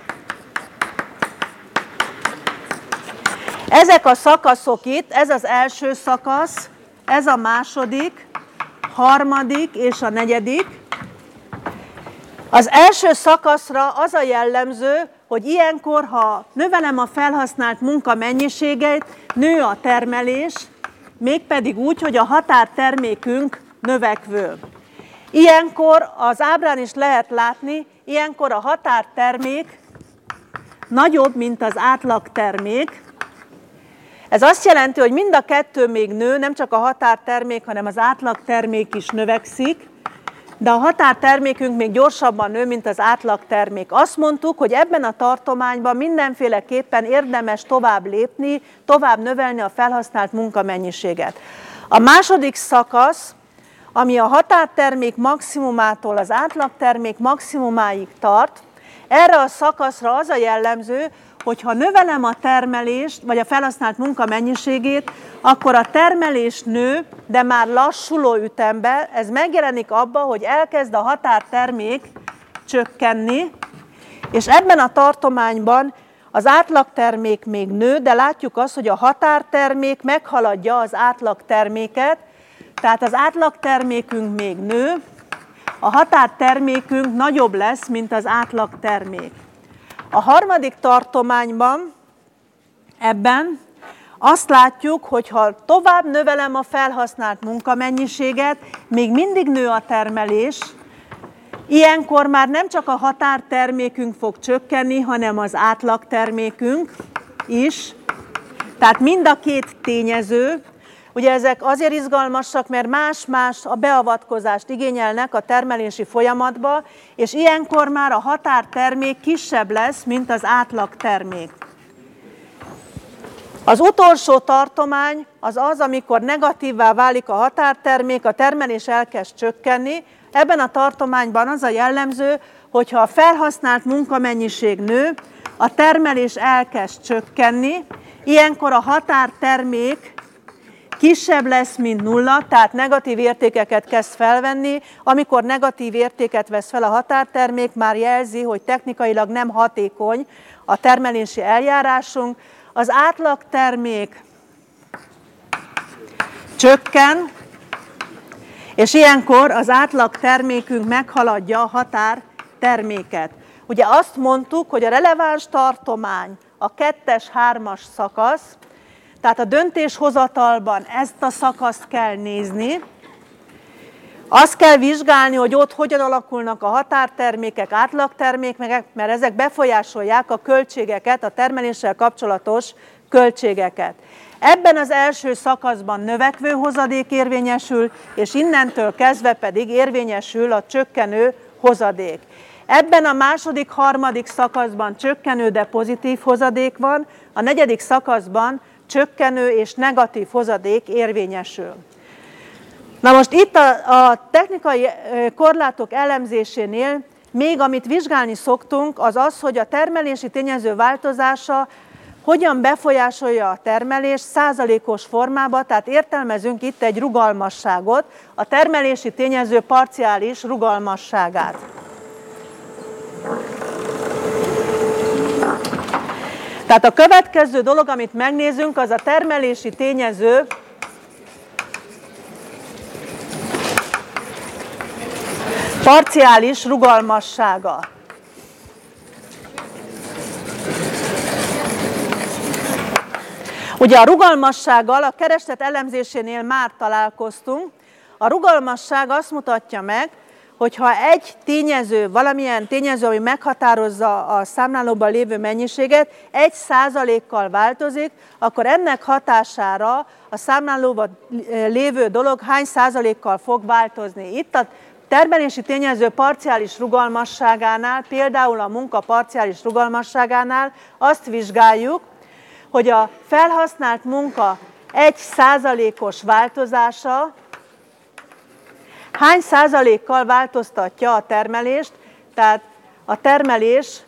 Ezek a szakaszok itt, ez az első szakasz, ez a második, harmadik és a negyedik. Az első szakaszra az a jellemző, hogy ilyenkor, ha növelem a felhasznált munka mennyiségét, nő a termelés, mégpedig úgy, hogy a határtermékünk növekvő. Ilyenkor az ábrán is lehet látni, ilyenkor a határtermék nagyobb, mint az átlagtermék. Ez azt jelenti, hogy mind a kettő még nő, nem csak a határtermék, hanem az átlagtermék is növekszik, de a határtermékünk még gyorsabban nő, mint az átlagtermék. Azt mondtuk, hogy ebben a tartományban mindenféleképpen érdemes tovább lépni, tovább növelni a felhasznált munkamennyiséget. A második szakasz, ami a határtermék maximumától az átlagtermék maximumáig tart, erre a szakaszra az a jellemző, hogy ha növelem a termelést, vagy a felhasznált munka mennyiségét, akkor a termelés nő, de már lassuló ütemben. Ez megjelenik abban, hogy elkezd a határtermék csökkenni, és ebben a tartományban az átlagtermék még nő, de látjuk azt, hogy a határtermék meghaladja az átlagterméket, tehát az átlagtermékünk még nő, a határtermékünk nagyobb lesz, mint az átlagtermék. A harmadik tartományban, ebben azt látjuk, hogy ha tovább növelem a felhasznált munkamennyiséget, még mindig nő a termelés, ilyenkor már nem csak a határtermékünk fog csökkenni, hanem az átlagtermékünk is. Tehát mind a két tényező, ugye ezek azért izgalmasak, mert más-más a beavatkozást igényelnek a termelési folyamatba, és ilyenkor már a határtermék kisebb lesz, mint az átlagtermék. Az utolsó tartomány az az, amikor negatívvá válik a határtermék, a termelés elkezd csökkenni. Ebben a tartományban az a jellemző, hogyha a felhasznált munkamennyiség nő, a termelés elkezd csökkenni, ilyenkor a határtermék kisebb lesz, mint nulla, tehát negatív értékeket kezd felvenni. Amikor negatív értéket vesz fel a határtermék, már jelzi, hogy technikailag nem hatékony a termelési eljárásunk. Az átlagtermék csökken, és ilyenkor az átlagtermékünk meghaladja a határterméket. Ugye azt mondtuk, hogy a releváns tartomány a kettes, hármas szakasz, tehát a döntéshozatalban ezt a szakaszt kell nézni. Azt kell vizsgálni, hogy ott hogyan alakulnak a határtermékek, átlagtermékek, mert ezek befolyásolják a költségeket, a termeléssel kapcsolatos költségeket. Ebben az első szakaszban növekvő hozadék érvényesül, és innentől kezdve pedig érvényesül a csökkenő hozadék. Ebben a második, harmadik szakaszban csökkenő, de pozitív hozadék van, a negyedik szakaszban csökkenő és negatív hozadék érvényesül. Na most itt a, a technikai korlátok elemzésénél még amit vizsgálni szoktunk, az az, hogy a termelési tényező változása hogyan befolyásolja a termelés százalékos formában, tehát értelmezünk itt egy rugalmasságot, a termelési tényező parciális rugalmasságát. Tehát a következő dolog, amit megnézünk, az a termelési tényező parciális rugalmassága. Ugye a rugalmassággal a kereslet elemzésénél már találkoztunk. A rugalmasság azt mutatja meg, hogyha egy tényező, valamilyen tényező, ami meghatározza a számlálóban lévő mennyiséget, egy százalékkal változik, akkor ennek hatására a számlálóban lévő dolog hány százalékkal fog változni. Itt a termelési tényező parciális rugalmasságánál, például a munka parciális rugalmasságánál azt vizsgáljuk, hogy a felhasznált munka egy százalékos változása hány százalékkal változtatja a termelést, tehát a termelés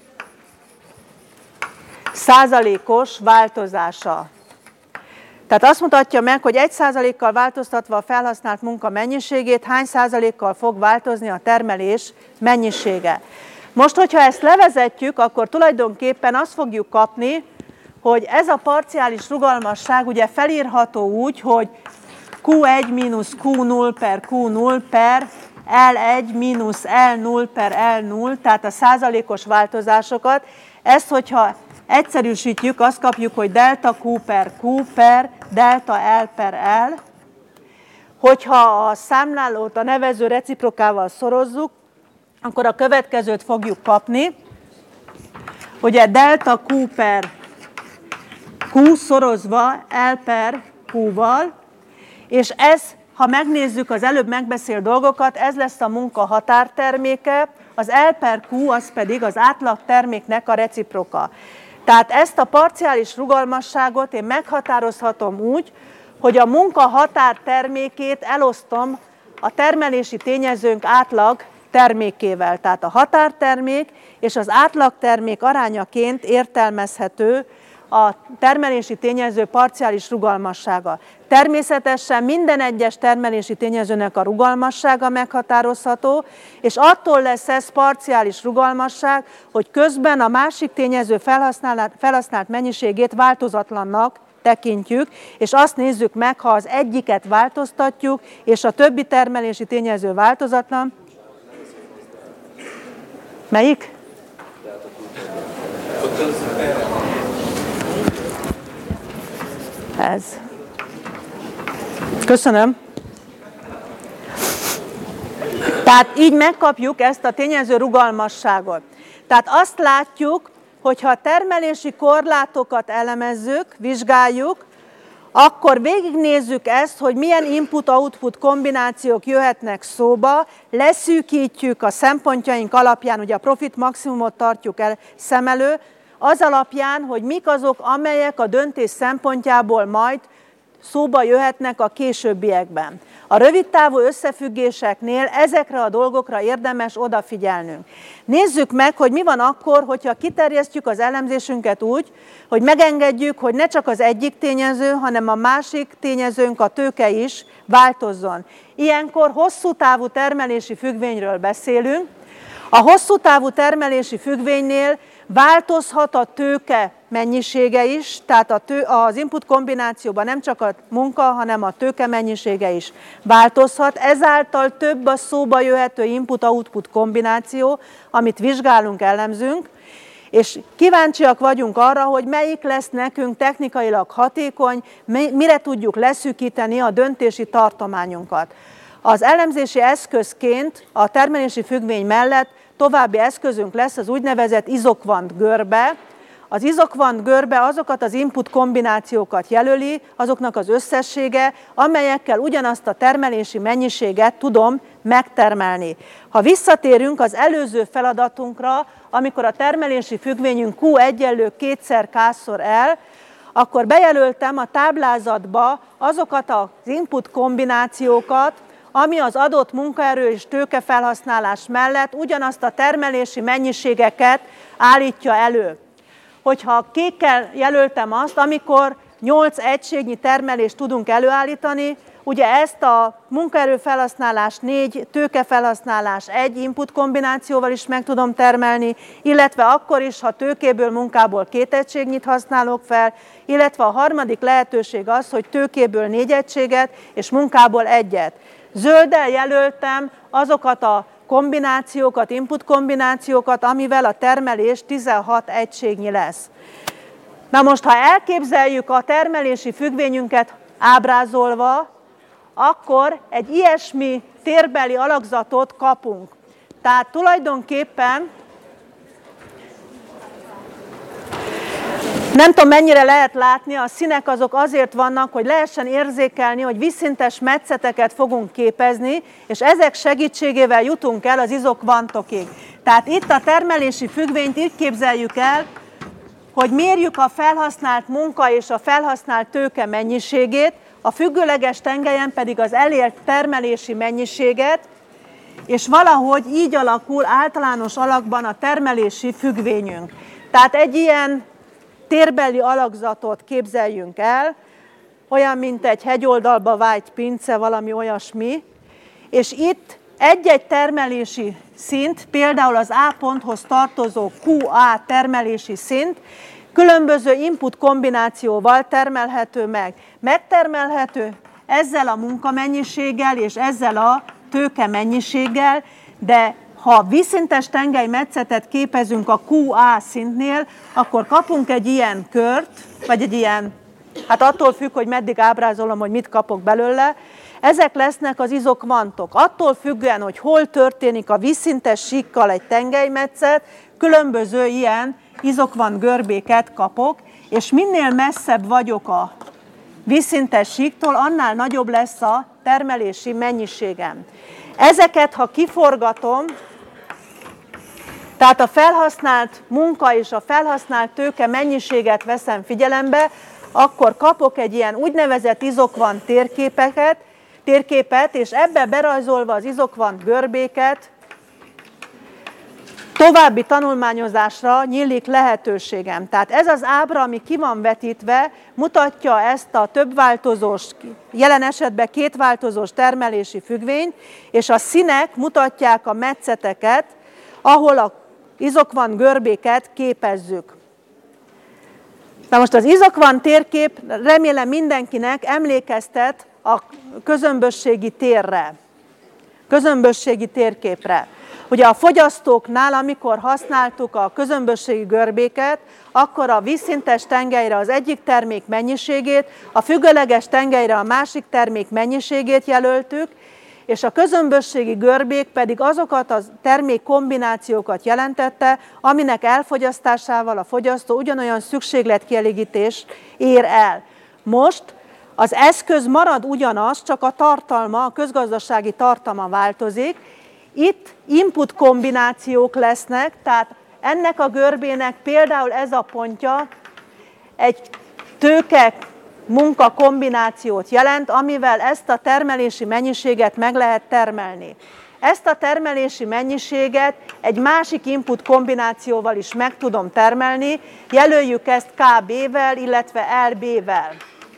százalékos változása. Tehát azt mutatja meg, hogy egy százalékkal változtatva a felhasznált munka mennyiségét, hány százalékkal fog változni a termelés mennyisége. Most, hogyha ezt levezetjük, akkor tulajdonképpen azt fogjuk kapni, hogy ez a parciális rugalmasság ugye felírható úgy, hogy Q egy mínusz Q null per Q null per L egy mínusz L null per L null, tehát a százalékos változásokat. Ezt, hogyha egyszerűsítjük, azt kapjuk, hogy delta Q per Q per delta L per L. Hogyha a számlálót a nevező reciprokával szorozzuk, akkor a következőt fogjuk kapni. Ugye delta Q per Q szorozva L per Q-val, és ez, ha megnézzük az előbb megbeszélt dolgokat, ez lesz a munka határterméke, az L per Q az pedig az átlagterméknek a reciproka. Tehát ezt a parciális rugalmasságot én meghatározhatom úgy, hogy a munka határtermékét elosztom a termelési tényezőnk átlag termékével. Tehát a határtermék és az átlagtermék arányaként értelmezhető a termelési tényező parciális rugalmassága. Természetesen minden egyes termelési tényezőnek a rugalmassága meghatározható, és attól lesz ez parciális rugalmasság, hogy közben a másik tényező felhasznált, felhasznált mennyiségét változatlannak tekintjük, és azt nézzük meg, ha az egyiket változtatjuk, és a többi termelési tényező változatlan. Melyik? Ez. Köszönöm. Tehát így megkapjuk ezt a tényező rugalmasságot. Tehát azt látjuk, hogy ha a termelési korlátokat elemezzük, vizsgáljuk, akkor végignézzük ezt, hogy milyen input-output kombinációk jöhetnek szóba, leszűkítjük a szempontjaink alapján, ugye a profit maximumot tartjuk el szem elő, az alapján, hogy mik azok, amelyek a döntés szempontjából majd szóba jöhetnek a későbbiekben. A rövidtávú összefüggéseknél ezekre a dolgokra érdemes odafigyelnünk. Nézzük meg, hogy mi van akkor, hogyha kiterjesztjük az elemzésünket úgy, hogy megengedjük, hogy ne csak az egyik tényező, hanem a másik tényezőnk, a tőke is változzon. Ilyenkor hosszú távú termelési függvényről beszélünk. A hosszú távú termelési függvénynél változhat a tőke mennyisége is, tehát a tő, az input kombinációban nem csak a munka, hanem a tőke mennyisége is változhat. Ezáltal több a szóba jöhető input-output kombináció, amit vizsgálunk, elemzünk, és kíváncsiak vagyunk arra, hogy melyik lesz nekünk technikailag hatékony, mire tudjuk leszűkíteni a döntési tartományunkat. Az elemzési eszközként a termelési függvény mellett további eszközünk lesz az úgynevezett izokvant görbe. Az izokvant görbe azokat az input kombinációkat jelöli, azoknak az összessége, amelyekkel ugyanazt a termelési mennyiséget tudom megtermelni. Ha visszatérünk az előző feladatunkra, amikor a termelési függvényünk Q egyenlő kétszer K-szor L, akkor bejelöltem a táblázatba azokat az input kombinációkat, ami az adott munkaerő és tőkefelhasználás mellett ugyanazt a termelési mennyiségeket állítja elő. Hogyha kékkel jelöltem azt, amikor nyolc egységnyi termelést tudunk előállítani, ugye ezt a munkaerőfelhasználás négy, tőkefelhasználás egy input kombinációval is meg tudom termelni, illetve akkor is, ha tőkéből, munkából két egységnyit használok fel, illetve a harmadik lehetőség az, hogy tőkéből négy egységet és munkából egyet. Zölddel jelöltem azokat a kombinációkat, input kombinációkat, amivel a termelés tizenhat egységnyi lesz. Na most, ha elképzeljük a termelési függvényünket ábrázolva, akkor egy ilyesmi térbeli alakzatot kapunk. Tehát tulajdonképpen, nem tudom mennyire lehet látni, a színek azok azért vannak, hogy lehessen érzékelni, hogy vízszintes metszeteket fogunk képezni, és ezek segítségével jutunk el az izokvantokig. Tehát itt a termelési függvényt így képzeljük el, hogy mérjük a felhasznált munka és a felhasznált tőke mennyiségét, a függőleges tengelyen pedig az elért termelési mennyiséget, és valahogy így alakul általános alakban a termelési függvényünk. Tehát egy ilyen térbeli alakzatot képzeljünk el, olyan, mint egy hegyoldalba vájt pince, valami olyasmi, és itt egy-egy termelési szint, például az A ponthoz tartozó Q A termelési szint, különböző input kombinációval termelhető meg. Megtermelhető ezzel a munkamennyiséggel és ezzel a tőke mennyiséggel, de ha vízszintes tengelymetszetet képezünk a Q A szintnél, akkor kapunk egy ilyen kört, vagy egy ilyen, hát attól függ, hogy meddig ábrázolom, hogy mit kapok belőle. Ezek lesznek az izokvantok. Attól függően, hogy hol történik a vízszintes síkkal egy tengellymetszet, különböző ilyen izokvant görbéket kapok, és minél messzebb vagyok a vízszintes síktól, annál nagyobb lesz a termelési mennyiségem. Ezeket, ha kiforgatom, tehát a felhasznált munka és a felhasznált tőke mennyiséget veszem figyelembe, akkor kapok egy ilyen úgynevezett izokvant térképeket, térképet, és ebbe berajzolva az izokvant görbéket további tanulmányozásra nyílik lehetőségem. Tehát ez az ábra, ami ki van vetítve, mutatja ezt a többváltozós, jelen esetben kétváltozós termelési függvényt, és a színek mutatják a metszeteket, ahol az izokvant görbéket képezzük. Na most az izokvant térkép remélem mindenkinek emlékeztet a közömbösségi térre, közömbösségi térképre. Ugye a fogyasztóknál, amikor használtuk a közömbösségi görbéket, akkor a vízszintes tengelyre az egyik termék mennyiségét, a függőleges tengelyre a másik termék mennyiségét jelöltük, és a közömbösségi görbék pedig azokat a termék kombinációkat jelentette, aminek elfogyasztásával a fogyasztó ugyanolyan szükségletkielégítést ér el. Most az eszköz marad ugyanaz, csak a tartalma, a közgazdasági tartalma változik. Itt input kombinációk lesznek, tehát ennek a görbének például ez a pontja egy tőke munka kombinációt jelent, amivel ezt a termelési mennyiséget meg lehet termelni. Ezt a termelési mennyiséget egy másik input kombinációval is meg tudom termelni, jelöljük ezt K B-vel, illetve L B-vel.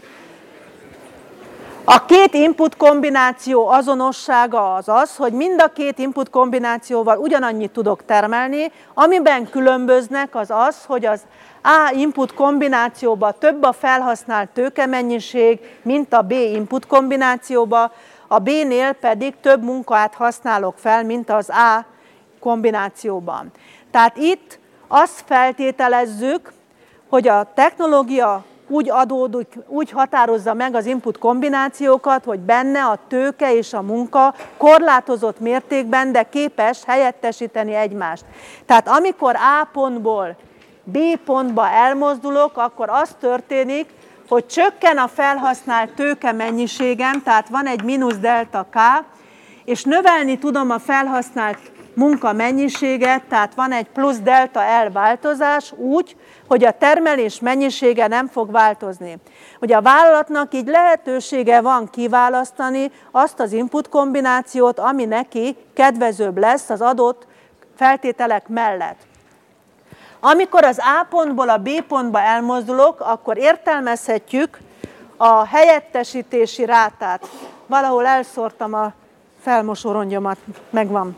A két input kombináció azonossága az az, hogy mind a két input kombinációval ugyanannyit tudok termelni, amiben különböznek az az, hogy az A input kombinációban több a felhasznált tőkemennyiség, mint a B input kombinációban, a B-nél pedig több munkát használok fel, mint az A kombinációban. Tehát itt azt feltételezzük, hogy a technológia úgy adódik, úgy határozza meg az input kombinációkat, hogy benne a tőke és a munka korlátozott mértékben, de képes helyettesíteni egymást. Tehát amikor A pontból B pontba elmozdulok, akkor az történik, hogy csökken a felhasznált tőke mennyiségem, tehát van egy mínusz delta K, és növelni tudom a felhasznált munka mennyiséget, tehát van egy plusz delta L változás úgy, hogy a termelés mennyisége nem fog változni. Ugye a vállalatnak így lehetősége van kiválasztani azt az input kombinációt, ami neki kedvezőbb lesz az adott feltételek mellett. Amikor az A pontból a B pontba elmozdulok, akkor értelmezhetjük a helyettesítési rátát. Valahol elszórtam a felmosórongyomat, megvan.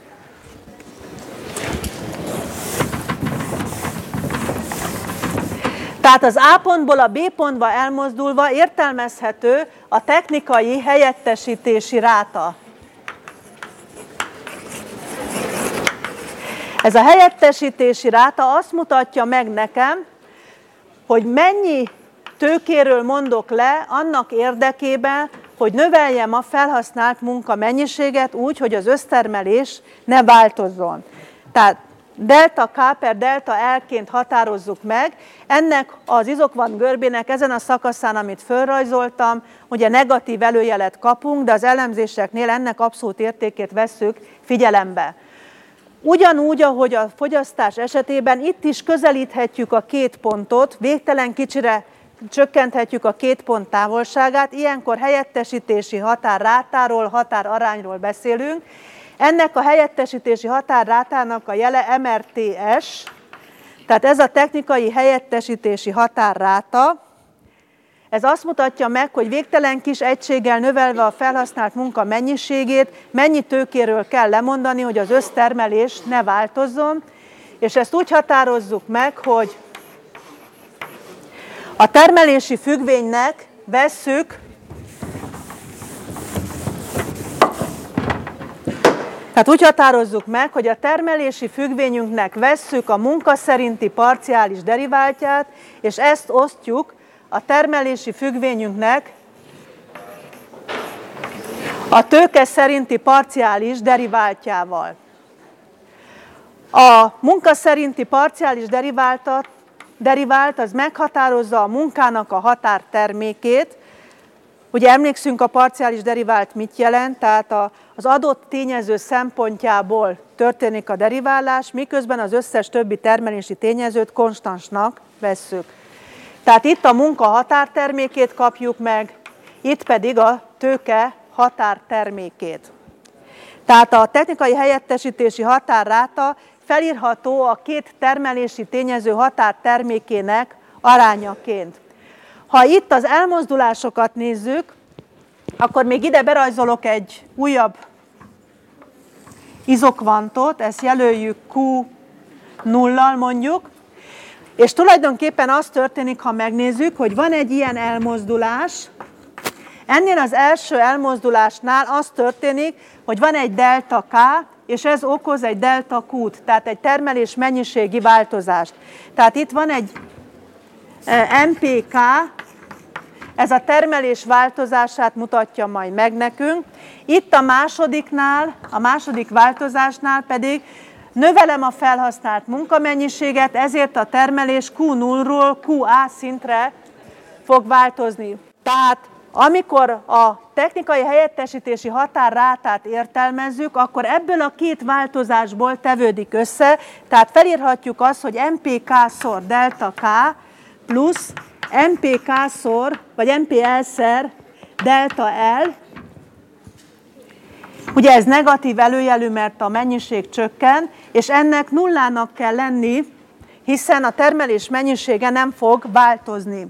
Tehát az A pontból a B pontba elmozdulva értelmezhető a technikai helyettesítési ráta. Ez a helyettesítési ráta azt mutatja meg nekem, hogy mennyi tőkéről mondok le annak érdekében, hogy növeljem a felhasznált munka mennyiséget úgy, hogy az össztermelés ne változzon. Tehát delta K per delta L-ként határozzuk meg. Ennek az izokvant görbének ezen a szakaszán, amit felrajzoltam, ugye negatív előjelet kapunk, de az elemzéseknél ennek abszolút értékét vesszük figyelembe. Ugyanúgy, ahogy a fogyasztás esetében itt is közelíthetjük a két pontot, végtelen kicsire csökkenthetjük a két pont távolságát, ilyenkor helyettesítési határrátáról, határarányról beszélünk. Ennek a helyettesítési határrátának a jele M R T S, tehát ez a technikai helyettesítési határráta. Ez azt mutatja meg, hogy végtelen kis egységgel növelve a felhasznált munka mennyiségét, mennyi tőkéről kell lemondani, hogy az össztermelés ne változzon, és ezt úgy határozzuk meg, hogy a termelési függvénynek vesszük, tehát úgy határozzuk meg, hogy a termelési függvényünknek vesszük a munka szerinti parciális deriváltját, és ezt osztjuk a termelési függvényünknek a tőke szerinti parciális deriváltjával. A munka szerinti parciális deriváltat, derivált az meghatározza a munkának a határtermékét. Ugye emlékszünk, a parciális derivált mit jelent, tehát az adott tényező szempontjából történik a deriválás, miközben az összes többi termelési tényezőt konstansnak vesszük. Tehát itt a munka határtermékét kapjuk meg, itt pedig a tőke határtermékét. Tehát a technikai helyettesítési határráta felírható a két termelési tényező határtermékének arányaként. Ha itt az elmozdulásokat nézzük, akkor még ide berajzolok egy újabb izokvantot, ezt jelöljük Q nullal mondjuk, és tulajdonképpen az történik, ha megnézzük, hogy van egy ilyen elmozdulás. Ennél az első elmozdulásnál az történik, hogy van egy delta K, és ez okoz egy delta Q-t, tehát egy termelés mennyiségi változást. Tehát itt van egy M P K, ez a termelés változását mutatja majd meg nekünk. Itt a másodiknál, a második változásnál pedig növelem a felhasznált munkamennyiséget, ezért a termelés Q nullról Q A szintre fog változni. Tehát amikor a technikai helyettesítési határrátát értelmezzük, akkor ebből a két változásból tevődik össze, tehát felírhatjuk azt, hogy M P K-szor delta K plusz M P K-szor, vagy M P L-szer delta L. Ugye ez negatív előjelű, mert a mennyiség csökken, és ennek nullának kell lenni, hiszen a termelés mennyisége nem fog változni.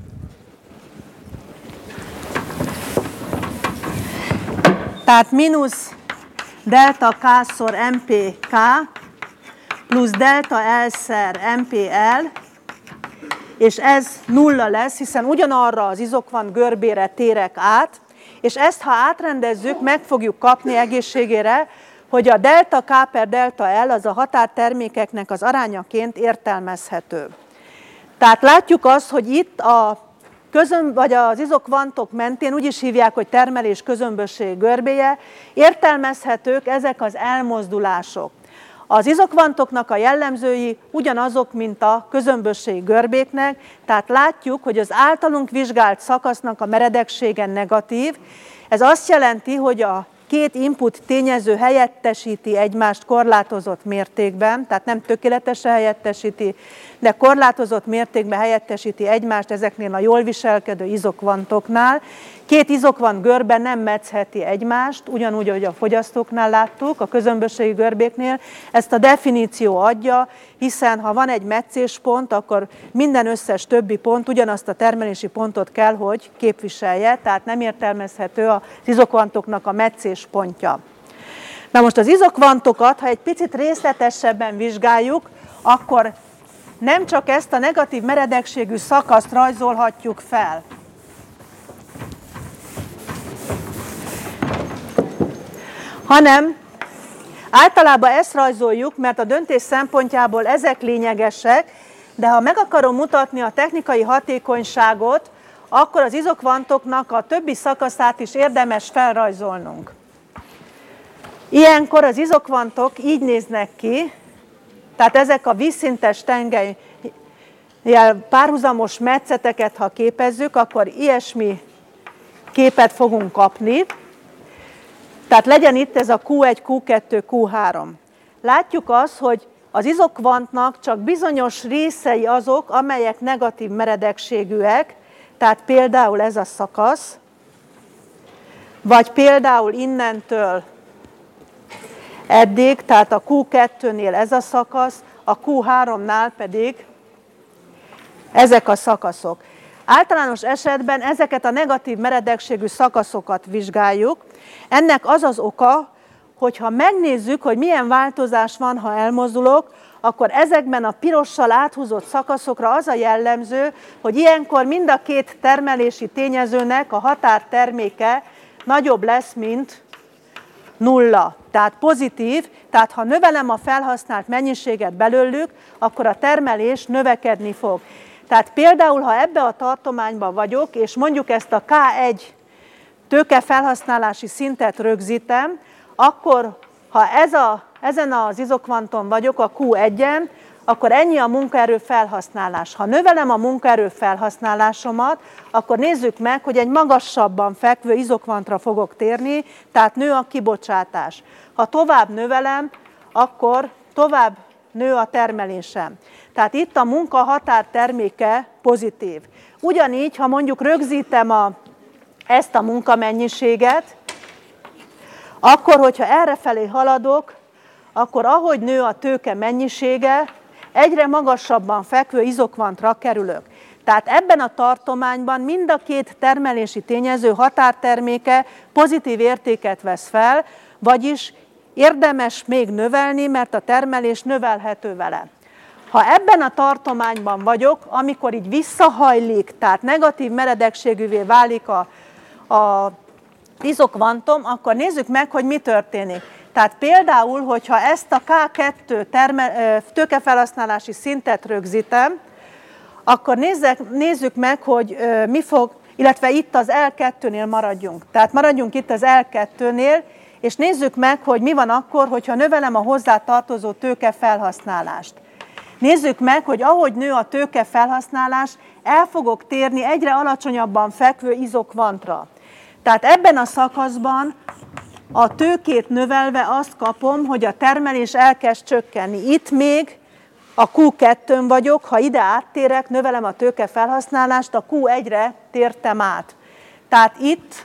Tehát mínusz delta K-szor M P K plusz delta L-szer M P L, és ez nulla lesz, hiszen ugyanarra az izokvant görbére térek át, és ezt, ha átrendezzük, meg fogjuk kapni egészségére, hogy a delta K per delta L az a határtermékeknek az arányaként értelmezhető. Tehát látjuk azt, hogy itt a közöm, vagy az izokvantok mentén, úgy is hívják, hogy termelés közömbösség görbéje, értelmezhetők ezek az elmozdulások. Az izokvantoknak a jellemzői ugyanazok, mint a közömbösségi görbéknek, tehát látjuk, hogy az általunk vizsgált szakasznak a meredeksége negatív. Ez azt jelenti, hogy a két input tényező helyettesíti egymást korlátozott mértékben, tehát nem tökéletesen helyettesíti, de korlátozott mértékben helyettesíti egymást ezeknél a jól viselkedő izokvantoknál. Két izokvant görbe nem metszheti egymást, ugyanúgy, ahogy a fogyasztóknál láttuk, a közömbösségi görbéknél. Ezt a definíció adja, hiszen ha van egy metszéspont, akkor minden összes többi pont ugyanazt a termelési pontot kell, hogy képviselje, tehát nem értelmezhető az izokvantoknak a metszéspontja. Na most az izokvantokat, ha egy picit részletesebben vizsgáljuk, akkor nem csak ezt a negatív meredekségű szakaszt rajzolhatjuk fel, hanem általában ezt rajzoljuk, mert a döntés szempontjából ezek lényegesek, de ha meg akarom mutatni a technikai hatékonyságot, akkor az izokvantoknak a többi szakaszát is érdemes felrajzolnunk. Ilyenkor az izokvantok így néznek ki, tehát ezek a vízszintes tengely párhuzamos metszeteket, ha képezzük, akkor ilyesmi képet fogunk kapni. Tehát legyen itt ez a kú egy, kú kettő, kú három. Látjuk azt, hogy az izokvantnak csak bizonyos részei azok, amelyek negatív meredekségűek, tehát például ez a szakasz, vagy például innentől eddig, tehát a kú kettőnél ez a szakasz, a kú háromnál pedig ezek a szakaszok. Általános esetben ezeket a negatív meredekségű szakaszokat vizsgáljuk. Ennek az az oka, hogy ha megnézzük, hogy milyen változás van, ha elmozdulok, akkor ezekben a pirossal áthúzott szakaszokra az a jellemző, hogy ilyenkor mind a két termelési tényezőnek a határterméke nagyobb lesz, mint nulla. Tehát pozitív, tehát ha növelem a felhasznált mennyiséget belőlük, akkor a termelés növekedni fog. Tehát például, ha ebbe a tartományban vagyok, és mondjuk ezt a ká egy tőkefelhasználási szintet rögzítem, akkor ha ez a, ezen az izokvanton vagyok, a kú egyen, akkor ennyi a munkaerő felhasználás. Ha növelem a munkaerő felhasználásomat, akkor nézzük meg, hogy egy magasabban fekvő izokvantra fogok térni, tehát nő a kibocsátás. Ha tovább növelem, akkor tovább nő a termelésem. Tehát itt a munka határterméke pozitív. Ugyanígy, ha mondjuk rögzítem a, ezt a munkamennyiséget, akkor, hogyha errefelé haladok, akkor ahogy nő a tőke mennyisége, egyre magasabban fekvő izokvantra kerülök. Tehát ebben a tartományban mind a két termelési tényező határterméke pozitív értéket vesz fel, vagyis érdemes még növelni, mert a termelés növelhető vele. Ha ebben a tartományban vagyok, amikor így visszahajlik, tehát negatív meredekségűvé válik a, a izokvantom, akkor nézzük meg, hogy mi történik. Tehát például, hogyha ezt a ká kettő termel, tőkefelhasználási szintet rögzítem, akkor nézzek, nézzük meg, hogy mi fog, illetve itt az el kettőnél maradjunk. Tehát maradjunk itt az el kettőnél, és nézzük meg, hogy mi van akkor, hogyha növelem a hozzá tartozó tőkefelhasználást. Nézzük meg, hogy ahogy nő a tőkefelhasználás, el fogok térni egyre alacsonyabban fekvő izokvantra. Tehát ebben a szakaszban a tőkét növelve azt kapom, hogy a termelés elkezd csökkenni. Itt még a kú kettőn vagyok, ha ide áttérek, növelem a tőke felhasználást, a kú egyre tértem át. Tehát itt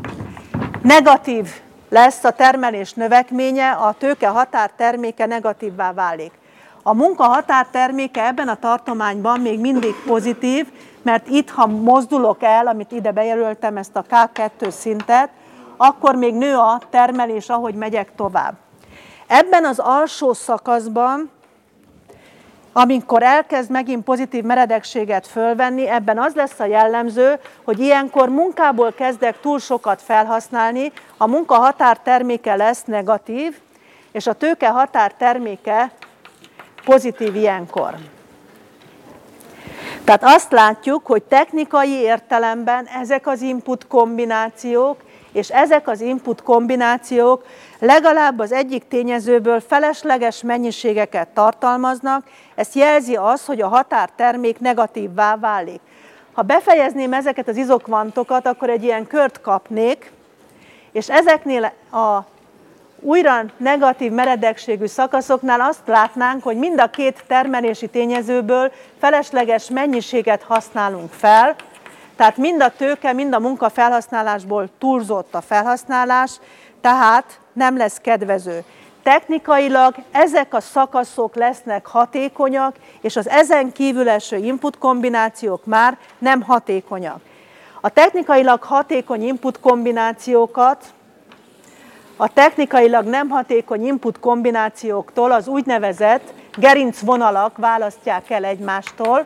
negatív lesz a termelés növekménye, a tőke határterméke negatívvá válik. A munka határterméke ebben a tartományban még mindig pozitív, mert itt, ha mozdulok el, amit ide bejelöltem, ezt a ká kettő szintet, akkor még nő a termelés, ahogy megyek tovább. Ebben az alsó szakaszban, amikor elkezd megint pozitív meredekséget fölvenni, ebben az lesz a jellemző, hogy ilyenkor munkából kezdek túl sokat felhasználni, a munka határterméke lesz negatív, és a tőke határterméke pozitív ilyenkor. Tehát azt látjuk, hogy technikai értelemben ezek az input kombinációk, és ezek az input kombinációk legalább az egyik tényezőből felesleges mennyiségeket tartalmaznak, ezt jelzi az, hogy a határtermék negatívvá válik. Ha befejezném ezeket az izokvantokat, akkor egy ilyen kört kapnék, És ezeknél a újra negatív meredekségű szakaszoknál azt látnánk, hogy mind a két termelési tényezőből felesleges mennyiséget használunk fel, tehát mind a tőke, mind a munka felhasználásból túlzott a felhasználás, tehát nem lesz kedvező. Technikailag ezek a szakaszok lesznek hatékonyak, és az ezen kívül eső input kombinációk már nem hatékonyak. A technikailag hatékony input kombinációkat a technikailag nem hatékony input kombinációktól az úgynevezett gerincvonalak választják el egymástól.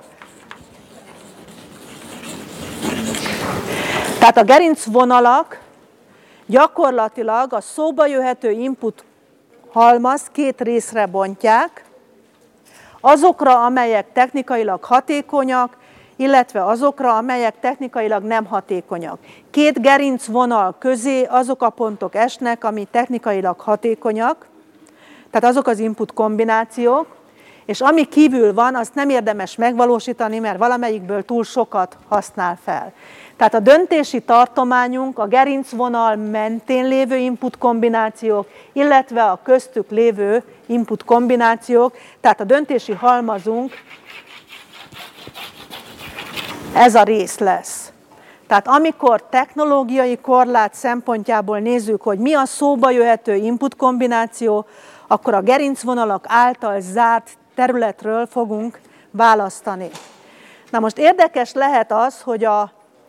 Tehát a gerincvonalak gyakorlatilag a szóba jöhető input halmaz két részre bontják, azokra, amelyek technikailag hatékonyak, illetve azokra, amelyek technikailag nem hatékonyak. Két gerincvonal közé azok a pontok esnek, ami technikailag hatékonyak, tehát azok az input kombinációk, és ami kívül van, azt nem érdemes megvalósítani, mert valamelyikből túl sokat használ fel. Tehát a döntési tartományunk a gerincvonal mentén lévő input kombinációk, illetve a köztük lévő input kombinációk, tehát a döntési halmazunk ez a rész lesz. Tehát amikor technológiai korlát szempontjából nézzük, hogy mi a szóba jöhető input kombináció, akkor a gerincvonalak által zárt területről fogunk választani. Na most érdekes lehet az, hogy a,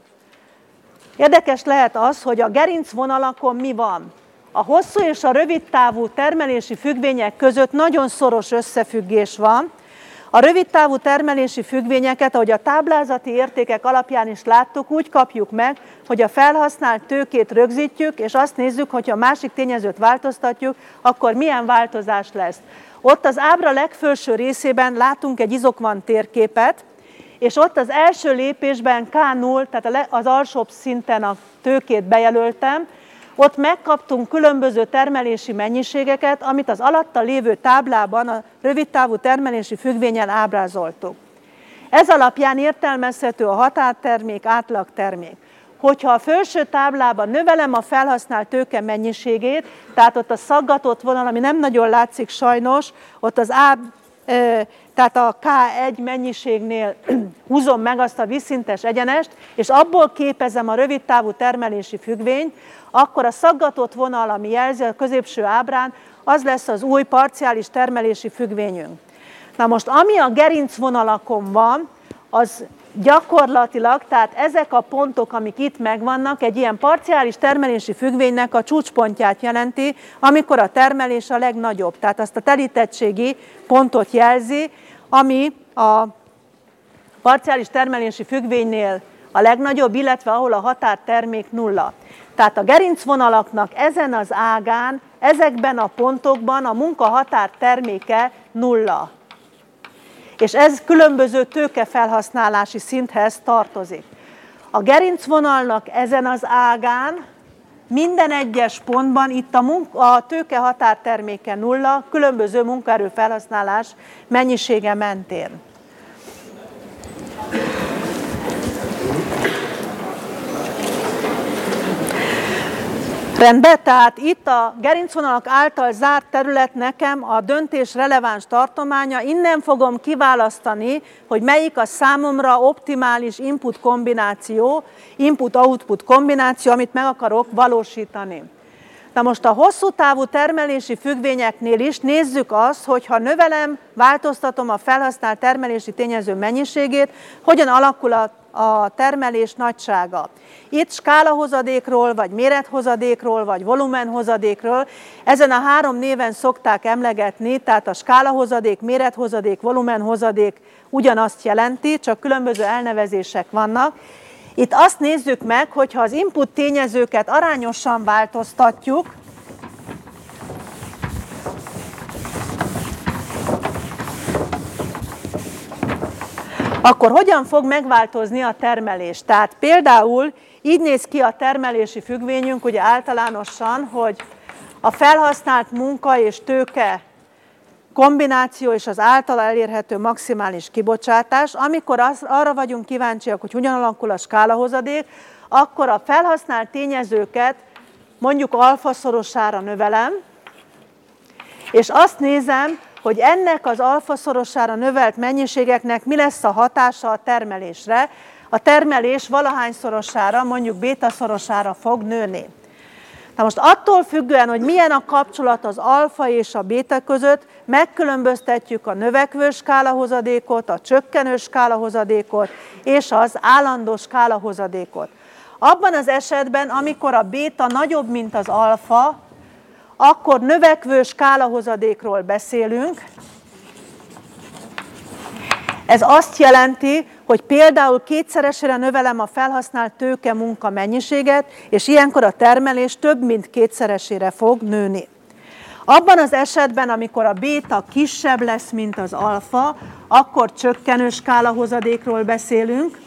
érdekes lehet az, hogy a gerincvonalakon mi van. A hosszú és a rövid távú termelési függvények között nagyon szoros összefüggés van. A rövid távú termelési függvényeket, ahogy a táblázati értékek alapján is láttuk, úgy kapjuk meg, hogy a felhasznált tőkét rögzítjük, és azt nézzük, hogyha a másik tényezőt változtatjuk, akkor milyen változás lesz. Ott az ábra legfelső részében látunk egy izokvant térképet, és ott az első lépésben ká null, tehát az alsóbb szinten a tőkét bejelöltem, ott megkaptunk különböző termelési mennyiségeket, amit az alatta lévő táblában a rövidtávú termelési függvényen ábrázoltuk. Ez alapján értelmezhető a határtermék, átlagtermék. Hogyha a felső táblában növelem a felhasznált tőke mennyiségét, tehát ott a szaggatott vonal, ami nem nagyon látszik sajnos, ott az A, tehát a ká egy mennyiségnél húzom meg azt a vízszintes egyenest, és abból képezem a rövidtávú termelési függvényt, akkor a szaggatott vonal, ami jelzi a középső ábrán, az lesz az új parciális termelési függvényünk. Na most, ami a gerincvonalakon van, az gyakorlatilag, tehát ezek a pontok, amik itt megvannak, egy ilyen parciális termelési függvénynek a csúcspontját jelenti, amikor a termelés a legnagyobb. Tehát azt a telítettségi pontot jelzi, ami a parciális termelési függvénynél a legnagyobb, illetve ahol a határtermék nulla. Tehát a gerincvonalaknak ezen az ágán, ezekben a pontokban a munka határterméke nulla. És ez különböző tőkefelhasználási szinthez tartozik. A gerincvonalnak ezen az ágán minden egyes pontban itt a, munka, a tőke határterméke nulla, különböző munkaerőfelhasználás mennyisége mentén. Rendben, tehát itt a gerincvonalak által zárt terület nekem a döntés releváns tartománya, innen fogom kiválasztani, hogy melyik a számomra optimális input kombináció, input-output kombináció, amit meg akarok valósítani. Na most a hosszú távú termelési függvényeknél is nézzük azt, hogy ha növelem, változtatom a felhasznált termelési tényező mennyiségét, hogyan alakul a a termelés nagysága. Itt skálahozadékról, vagy mérethozadékról, vagy volumenhozadékról, ezen a három néven szokták emlegetni, tehát a skálahozadék, mérethozadék, volumenhozadék ugyanazt jelenti, csak különböző elnevezések vannak. Itt azt nézzük meg, hogyha az input tényezőket arányosan változtatjuk, akkor hogyan fog megváltozni a termelés? Tehát például így néz ki a termelési függvényünk, ugye általánosan, hogy a felhasznált munka és tőke kombináció és az általa elérhető maximális kibocsátás. Amikor az, arra vagyunk kíváncsiak, hogy hogyan alakul a skálahozadék, akkor a felhasznált tényezőket mondjuk alfaszorosára növelem, és azt nézem, hogy ennek az alfaszorosára növelt mennyiségeknek mi lesz a hatása a termelésre. A termelés valahányszorosára, mondjuk bétaszorosára fog nőni. Na most attól függően, hogy milyen a kapcsolat az alfa és a béta között, megkülönböztetjük a növekvő skálahozadékot, a csökkenő skálahozadékot és az állandó skálahozadékot. Abban az esetben, amikor a béta nagyobb, mint az alfa, akkor növekvő skálahozadékról beszélünk. Ez azt jelenti, hogy például kétszeresére növelem a felhasznált tőke munka mennyiséget, és ilyenkor a termelés több mint kétszeresére fog nőni. Abban az esetben, amikor a béta kisebb lesz, mint az alfa, akkor csökkenő skálahozadékról beszélünk.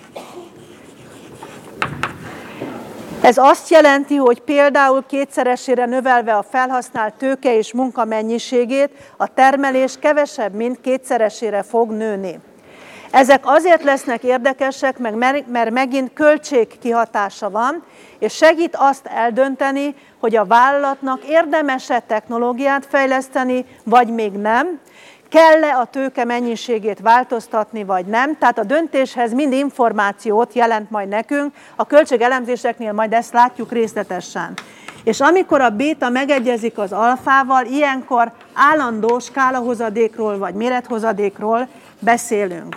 Ez azt jelenti, hogy például kétszeresére növelve a felhasznált tőke és munka mennyiségét, a termelés kevesebb, mint kétszeresére fog nőni. Ezek azért lesznek érdekesek, mert megint költségkihatása van, és segít azt eldönteni, hogy a vállalatnak érdemes-e technológiát fejleszteni, vagy még nem, kell-e a tőke mennyiségét változtatni, vagy nem. Tehát a döntéshez mind információt jelent majd nekünk, a költségelemzéseknél majd ezt látjuk részletesen. És amikor a béta megegyezik az alfával, ilyenkor állandó skálahozadékról vagy mérethozadékról beszélünk.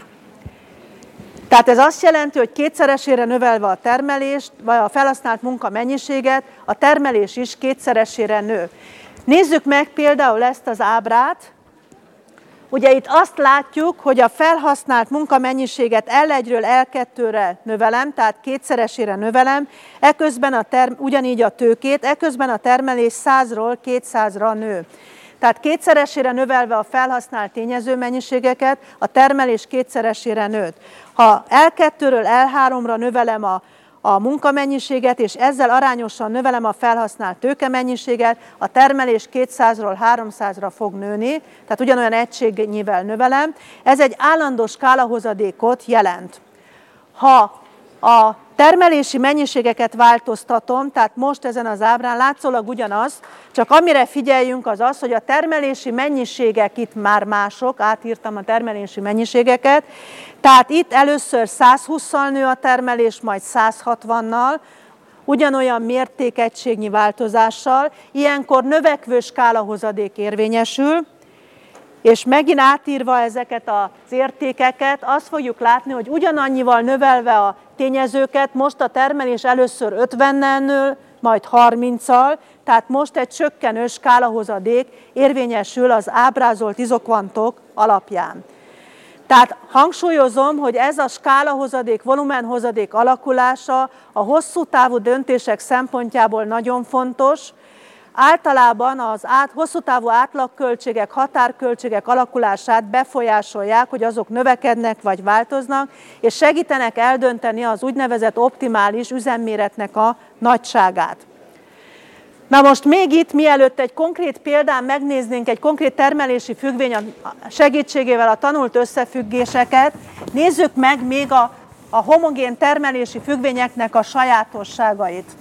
Tehát ez azt jelenti, hogy kétszeresére növelve a termelést, vagy a felhasznált munka mennyiséget, a termelés is kétszeresére nő. Nézzük meg például ezt az ábrát. Ugye itt azt látjuk, hogy a felhasznált munkamennyiséget el egyről el kettőre növelem, tehát kétszeresére növelem, eközben a term- ugyanígy a tőkét, eközben a termelés százról kétszázra nő. Tehát kétszeresére növelve a felhasznált tényezőmennyiségeket, a termelés kétszeresére nőtt. Ha el kettőről el háromra növelem a, a munkamennyiséget, és ezzel arányosan növelem a felhasznált tőkemennyiséget, a termelés kétszázról háromszázra fog nőni, tehát ugyanolyan egységnyivel növelem. Ez egy állandó skálahozadékot jelent. Ha a termelési mennyiségeket változtatom, tehát most ezen az ábrán látszólag ugyanaz, csak amire figyeljünk az az, hogy a termelési mennyiségek itt már mások, átírtam a termelési mennyiségeket, tehát itt először százhússzal nő a termelés, majd százhatvannal, ugyanolyan mértékegységnyi változással, ilyenkor növekvő skálahozadék érvényesül, és megint átírva ezeket az értékeket, azt fogjuk látni, hogy ugyanannyival növelve a tényezőket, most a termelés először ötvennel nő, majd harminccal, tehát most egy csökkenő skálahozadék érvényesül az ábrázolt izokvantok alapján. Tehát hangsúlyozom, hogy ez a skálahozadék, volumenhozadék alakulása a hosszú távú döntések szempontjából nagyon fontos. Általában az át, hosszú távú átlagköltségek, határköltségek alakulását befolyásolják, hogy azok növekednek vagy változnak, és segítenek eldönteni az úgynevezett optimális üzemméretnek a nagyságát. Na most még itt, mielőtt egy konkrét példán megnéznénk egy konkrét termelési függvény segítségével a tanult összefüggéseket, nézzük meg még a, a homogén termelési függvényeknek a sajátosságait.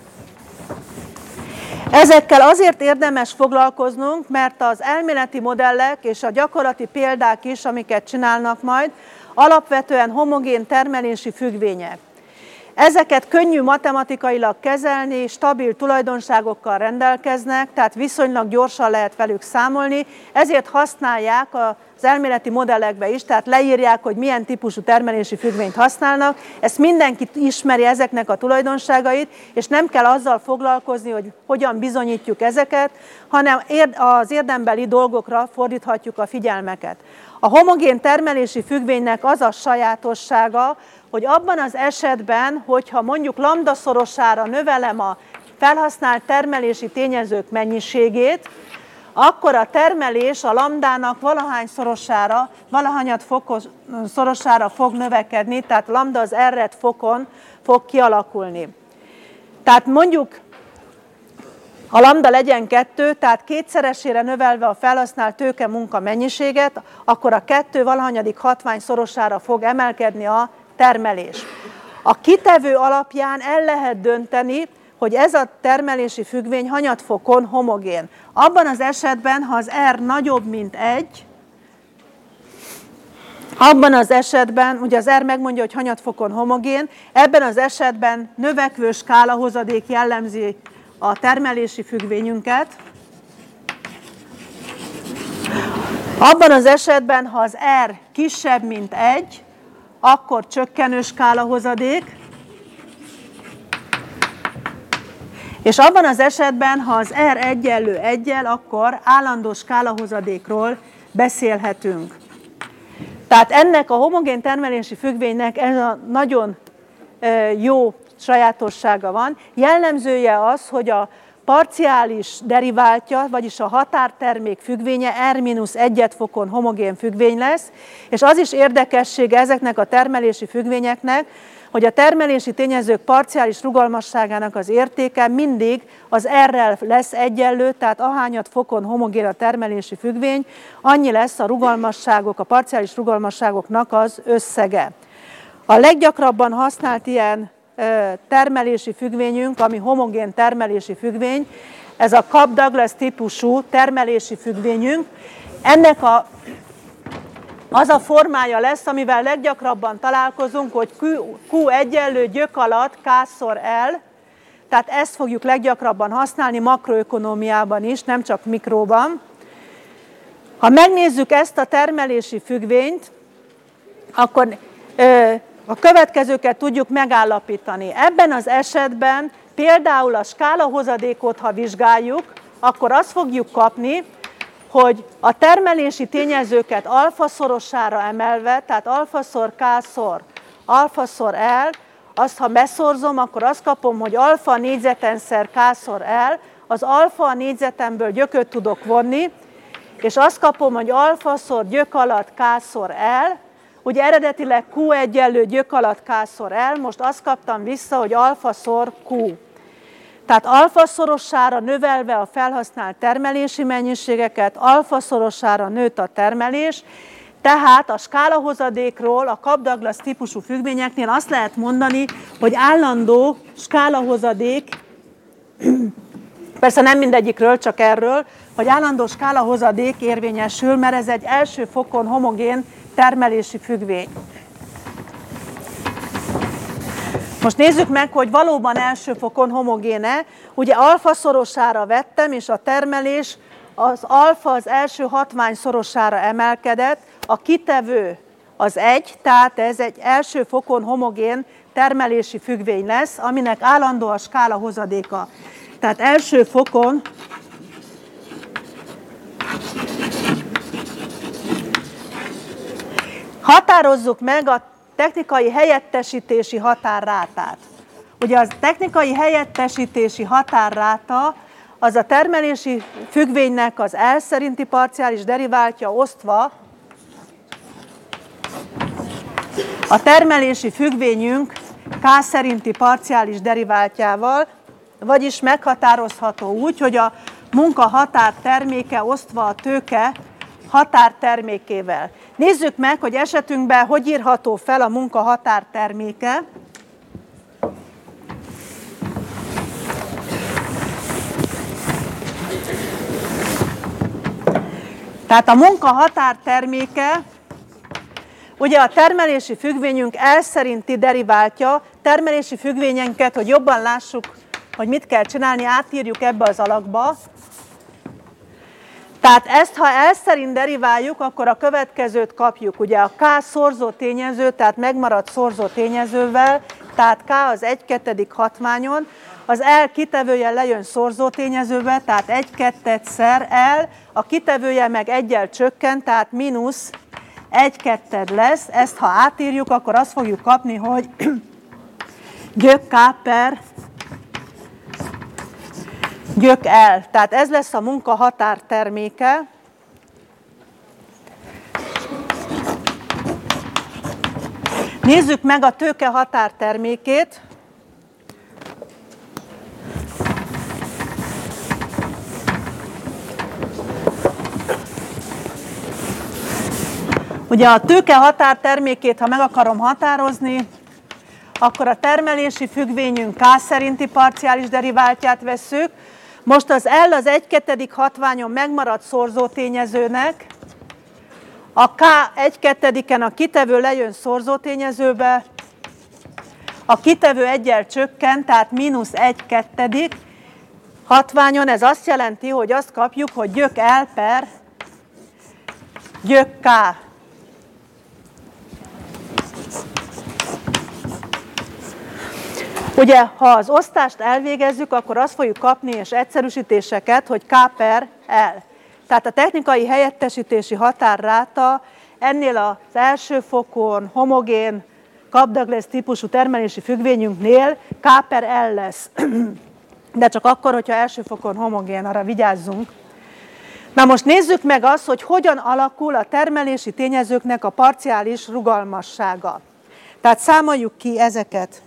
Ezekkel azért érdemes foglalkoznunk, mert az elméleti modellek és a gyakorlati példák is, amiket csinálnak majd, alapvetően homogén termelési függvények. Ezeket könnyű matematikailag kezelni, stabil tulajdonságokkal rendelkeznek, tehát viszonylag gyorsan lehet velük számolni, ezért használják az elméleti modellekbe is, tehát leírják, hogy milyen típusú termelési függvényt használnak. Ezt mindenki ismeri, ezeknek a tulajdonságait, és nem kell azzal foglalkozni, hogy hogyan bizonyítjuk ezeket, hanem az érdembeli dolgokra fordíthatjuk a figyelmeket. A homogén termelési függvénynek az a sajátossága, hogy abban az esetben, hogyha mondjuk lambda szorosára növelem a felhasznált termelési tényezők mennyiségét, akkor a termelés a lambdának valahány szorosára, valahanyat fokos, szorosára fog növekedni, tehát lambda az erret fokon fog kialakulni. Tehát mondjuk a lambda legyen kettő, tehát kétszeresére növelve a felhasznált tőke munka mennyiséget, akkor a kettő valahanyadik hatvány szorosára fog emelkedni a termelés. A kitevő alapján el lehet dönteni, hogy ez a termelési függvény hanyatfokon homogén. Abban az esetben, ha az R nagyobb, mint egy, abban az esetben, ugye az R megmondja, hogy hanyatfokon homogén, ebben az esetben növekvő skálahozadék jellemzi a termelési függvényünket. Abban az esetben, ha az R kisebb, mint egy, akkor csökkenő skálahozadék. És abban az esetben, ha az R egyenlő egyel, akkor állandó skálahozadékról beszélhetünk. Tehát ennek a homogén termelési függvénynek ez a nagyon jó sajátossága van. Jellemzője az, hogy a parciális deriváltja, vagyis a határtermék függvénye R mínusz egy fokon homogén függvény lesz, és az is érdekessége ezeknek a termelési függvényeknek, hogy a termelési tényezők parciális rugalmasságának az értéke mindig az R-rel lesz egyenlő, tehát ahányat fokon homogén a termelési függvény, annyi lesz a rugalmasságok, a parciális rugalmasságoknak az összege. A leggyakrabban használt ilyen termelési függvényünk, ami homogén termelési függvény, ez a Cobb-Douglas típusú termelési függvényünk. Ennek a, az a formája lesz, amivel leggyakrabban találkozunk, hogy Q egyenlő gyök alatt K-szor L, tehát ezt fogjuk leggyakrabban használni makroökonómiában is, nem csak mikróban. Ha megnézzük ezt a termelési függvényt, akkor ö, a következőket tudjuk megállapítani. Ebben az esetben például a skálahozadékot, ha vizsgáljuk, akkor azt fogjuk kapni, hogy a termelési tényezőket alfaszorosára emelve, tehát alfaszor K-szor, alfaszor L, azt ha beszorzom, akkor azt kapom, hogy alfa négyzetenszer K-szor L, az alfa a négyzetemből gyököt tudok vonni, és azt kapom, hogy alfaszor gyök alatt K-szor L, ugye eredetileg Q egyenlő gyök alatt K-szor L, most azt kaptam vissza, hogy alfaszor Q. Tehát alfaszorosára növelve a felhasznált termelési mennyiségeket, alfaszorosára nőtt a termelés, tehát a skálahozadékról, a Cobb-Douglas típusú függvényeknél azt lehet mondani, hogy állandó skálahozadék, persze nem mindegyikről, csak erről, hogy állandó skálahozadék érvényesül, mert ez egy első fokon homogén termelési függvény. Most nézzük meg, hogy valóban első fokon homogéne. Ugye alfaszorosára vettem, és a termelés az alfa az első hatványszorosára emelkedett, a kitevő az egy, tehát ez egy első fokon homogén termelési függvény lesz, aminek állandó a skálahozadéka. Tehát első fokon határozzuk meg a technikai helyettesítési határrátát. Ugye a technikai helyettesítési határráta az a termelési függvénynek az L szerinti parciális deriváltja osztva a termelési függvényünk K szerinti parciális deriváltjával, vagyis meghatározható úgy, hogy a munka határterméke osztva a tőke határtermékével. Nézzük meg, hogy esetünkben hogy írható fel a munka határterméke. Tehát a munka határterméke, ugye a termelési függvényünk L szerinti deriváltja, termelési függvényenket, hogy jobban lássuk, hogy mit kell csinálni, átírjuk ebbe az alakba. Tehát ezt, ha L szerint deriváljuk, akkor a következőt kapjuk. Ugye a K szorzó tényező, tehát megmaradt szorzó tényezővel, tehát K az egy kettedik hatványon, az L kitevője lejön szorzó tényezővel, tehát egy kettedszer L, a kitevője meg egyel csökkent, tehát mínusz egy ketted lesz. Ezt ha átírjuk, akkor azt fogjuk kapni, hogy gyök K per gyök L. Tehát ez lesz a munka határterméke. Nézzük meg a tőke határtermékét. Ugye a tőke határtermékét, ha meg akarom határozni, akkor a termelési függvényünk K szerinti parciális deriváltját vesszük. Most az L az egy kettedik hatványon megmaradt szorzótényezőnek, a K egy kettediken a kitevő lejön szorzótényezőbe, a kitevő egyel csökken, tehát mínusz egy kettedik hatványon, ez azt jelenti, hogy azt kapjuk, hogy gyök L per gyök K. Ugye, ha az osztást elvégezzük, akkor azt fogjuk kapni, és egyszerűsítéseket, hogy K per L. Tehát a technikai helyettesítési határráta ennél az első fokon homogén Cobb-Douglas típusú termelési függvényünknél K per L lesz. De csak akkor, hogyha első fokon homogén, arra vigyázzunk. Na most nézzük meg azt, hogy hogyan alakul a termelési tényezőknek a parciális rugalmassága. Tehát számoljuk ki ezeket.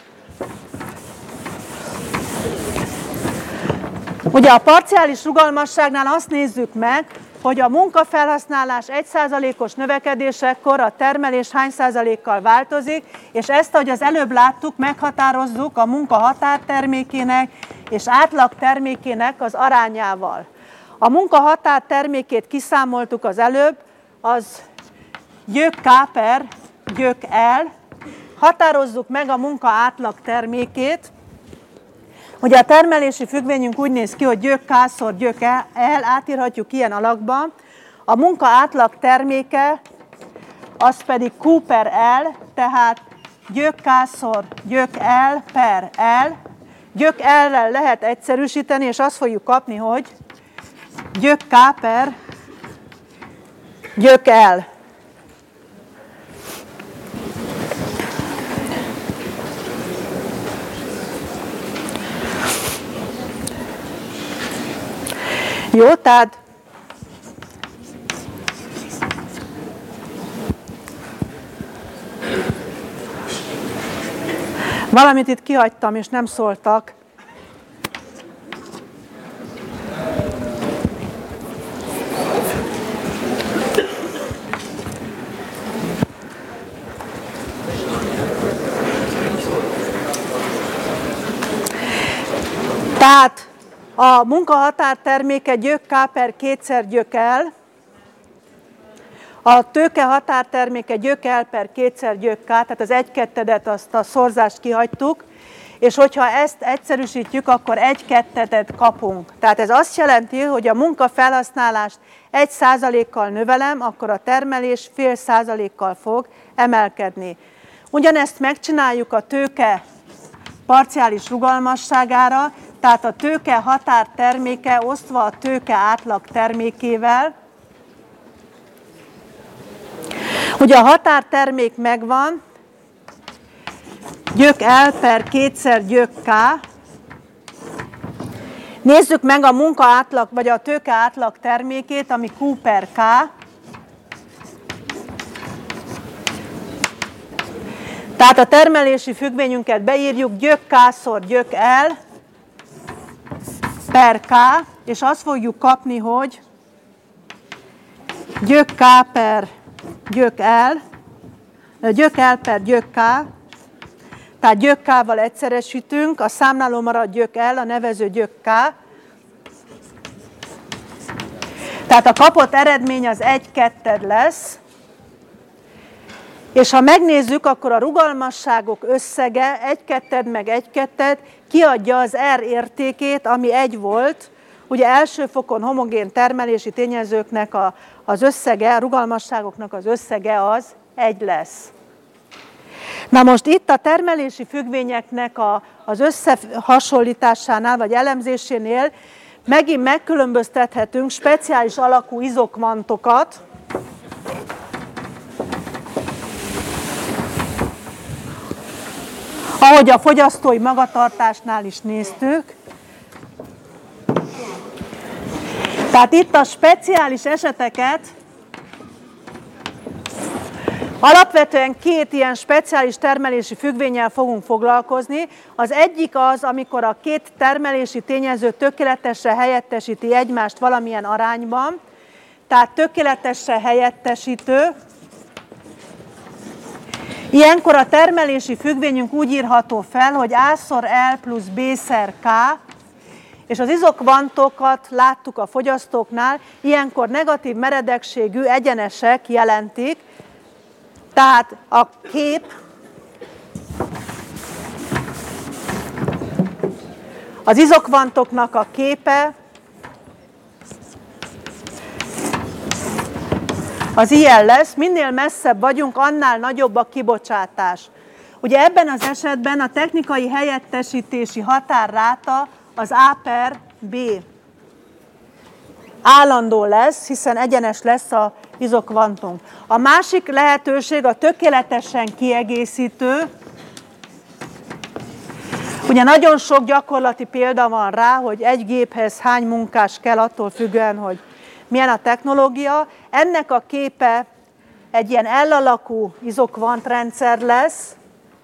Ugye a parciális rugalmasságnál azt nézzük meg, hogy a munkafelhasználás egy százalékos növekedésekor a termelés hány százalékkal változik, és ezt, ahogy az előbb láttuk, meghatározzuk a munka határtermékének és átlagtermékének az arányával. A munka határtermékét kiszámoltuk az előbb, az gyök K per gyök L. Határozzuk meg a munka átlagtermékét. Ugye a termelési függvényünk úgy néz ki, hogy gyök K-szor gyök L, átírhatjuk ilyen alakba. A munka átlag terméke, az pedig Q per L, tehát gyök K-szor gyök L per L. Gyök L-rel lehet egyszerűsíteni, és azt fogjuk kapni, hogy gyök K per gyök L. Jó, tehát valamit itt kihagytam, és nem szóltak. Tehát a munkahatárterméke gyök K per kétszer gyök L, a tőke határterméke gyök L per kétszer gyök K, tehát az egy kettedet, azt a szorzást kihagytuk, és hogyha ezt egyszerűsítjük, akkor egy kettedet kapunk. Tehát ez azt jelenti, hogy a munkafelhasználást egy százalékkal növelem, akkor a termelés fél százalékkal fog emelkedni. Ugyanezt megcsináljuk a tőke parciális rugalmasságára, tehát a tőke határterméke osztva a tőke átlag termékével. Ugye a határtermék megvan, gyök L per kétszer gyök K. Nézzük meg a munka átlag, vagy a tőke átlag termékét, ami Q per K. Tehát a termelési függvényünket beírjuk, gyök K-szor gyök L per K, és azt fogjuk kapni, hogy gyök K per gyök L, gyök L per gyök K, tehát gyök K-val egyszeresítünk, a számláló marad gyök L, a nevező gyök K. Tehát a kapott eredmény az egy ketted lesz, és ha megnézzük, akkor a rugalmasságok összege, egy ketted meg egy ketted, kiadja az R értékét, ami egy volt. Ugye első fokon homogén termelési tényezőknek a, az összege, a rugalmasságoknak az összege az egy lesz. Na most itt a termelési függvényeknek a, az összehasonlításánál, vagy elemzésénél megint megkülönböztethetünk speciális alakú izokvantokat, ahogy a fogyasztói magatartásnál is néztük. Tehát itt a speciális eseteket alapvetően két ilyen speciális termelési függvénnyel fogunk foglalkozni. Az egyik az, amikor a két termelési tényező tökéletesen helyettesíti egymást valamilyen arányban, tehát tökéletesen helyettesítő, Ilyenkor a termelési függvényünk úgy írható fel, hogy A-szor L plusz B-szer K, és az izokvantokat láttuk a fogyasztóknál, ilyenkor negatív meredekségű egyenesek jelentik, tehát a kép az izokvantoknak a képe az ilyen lesz, minél messzebb vagyunk, annál nagyobb a kibocsátás. Ugye ebben az esetben a technikai helyettesítési határráta az A per B állandó lesz, hiszen egyenes lesz az izokvantunk. A másik lehetőség a tökéletesen kiegészítő. Ugye nagyon sok gyakorlati példa van rá, hogy egy géphez hány munkás kell attól függően, hogy milyen a technológia. Ennek a képe egy ilyen L-alakú izokvantrendszer lesz.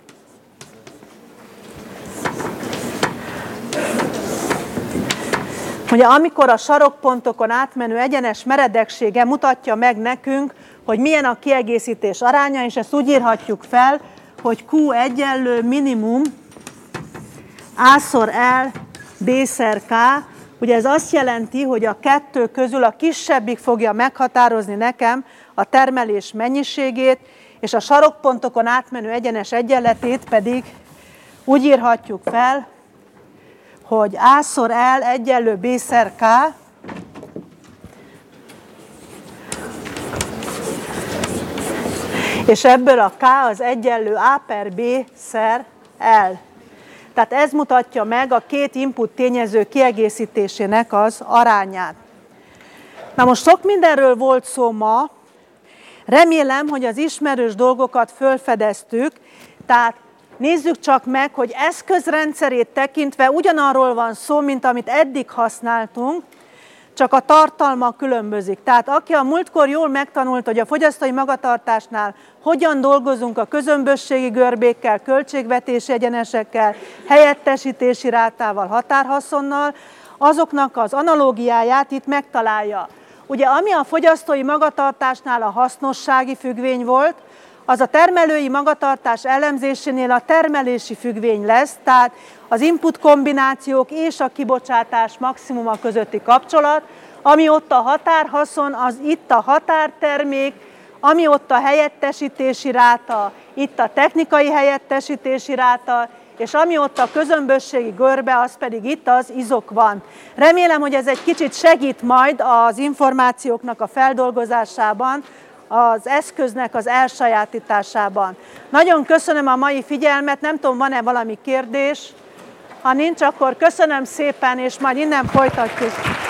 Ugye amikor a sarokpontokon átmenő egyenes meredeksége mutatja meg nekünk, hogy milyen a kiegészítés aránya, és ezt úgy írhatjuk fel, hogy Q egyenlő minimum A-szor L, B-szer K. Ugye ez azt jelenti, hogy a kettő közül a kisebbik fogja meghatározni nekem a termelés mennyiségét, és a sarokpontokon átmenő egyenes egyenletét pedig úgy írhatjuk fel, hogy A-szor L egyenlő B-szer K, és ebből a K az egyenlő A per B-szer L. Tehát ez mutatja meg a két input tényező kiegészítésének az arányát. Na most sok mindenről volt szó ma, remélem, hogy az ismerős dolgokat fölfedeztük, tehát nézzük csak meg, hogy eszközrendszerét tekintve ugyanarról van szó, mint amit eddig használtunk, csak a tartalma különbözik. Tehát aki a múltkor jól megtanult, hogy a fogyasztói magatartásnál hogyan dolgozunk a közömbösségi görbékkel, költségvetési egyenesekkel, helyettesítési rátával, határhaszonnal, azoknak az analógiáját itt megtalálja. Ugye ami a fogyasztói magatartásnál a hasznossági függvény volt, az a termelői magatartás elemzésénél a termelési függvény lesz, tehát az input kombinációk és a kibocsátás maximuma közötti kapcsolat, ami ott a határhaszon, az itt a határtermék, ami ott a helyettesítési ráta, itt a technikai helyettesítési ráta, és ami ott a közömbösségi görbe, az pedig itt az izokvant. Remélem, hogy ez egy kicsit segít majd az információknak a feldolgozásában, az eszköznek az elsajátításában. Nagyon köszönöm a mai figyelmet, nem tudom, van-e valami kérdés? Ha nincs, akkor köszönöm szépen, és majd innen folytatjuk.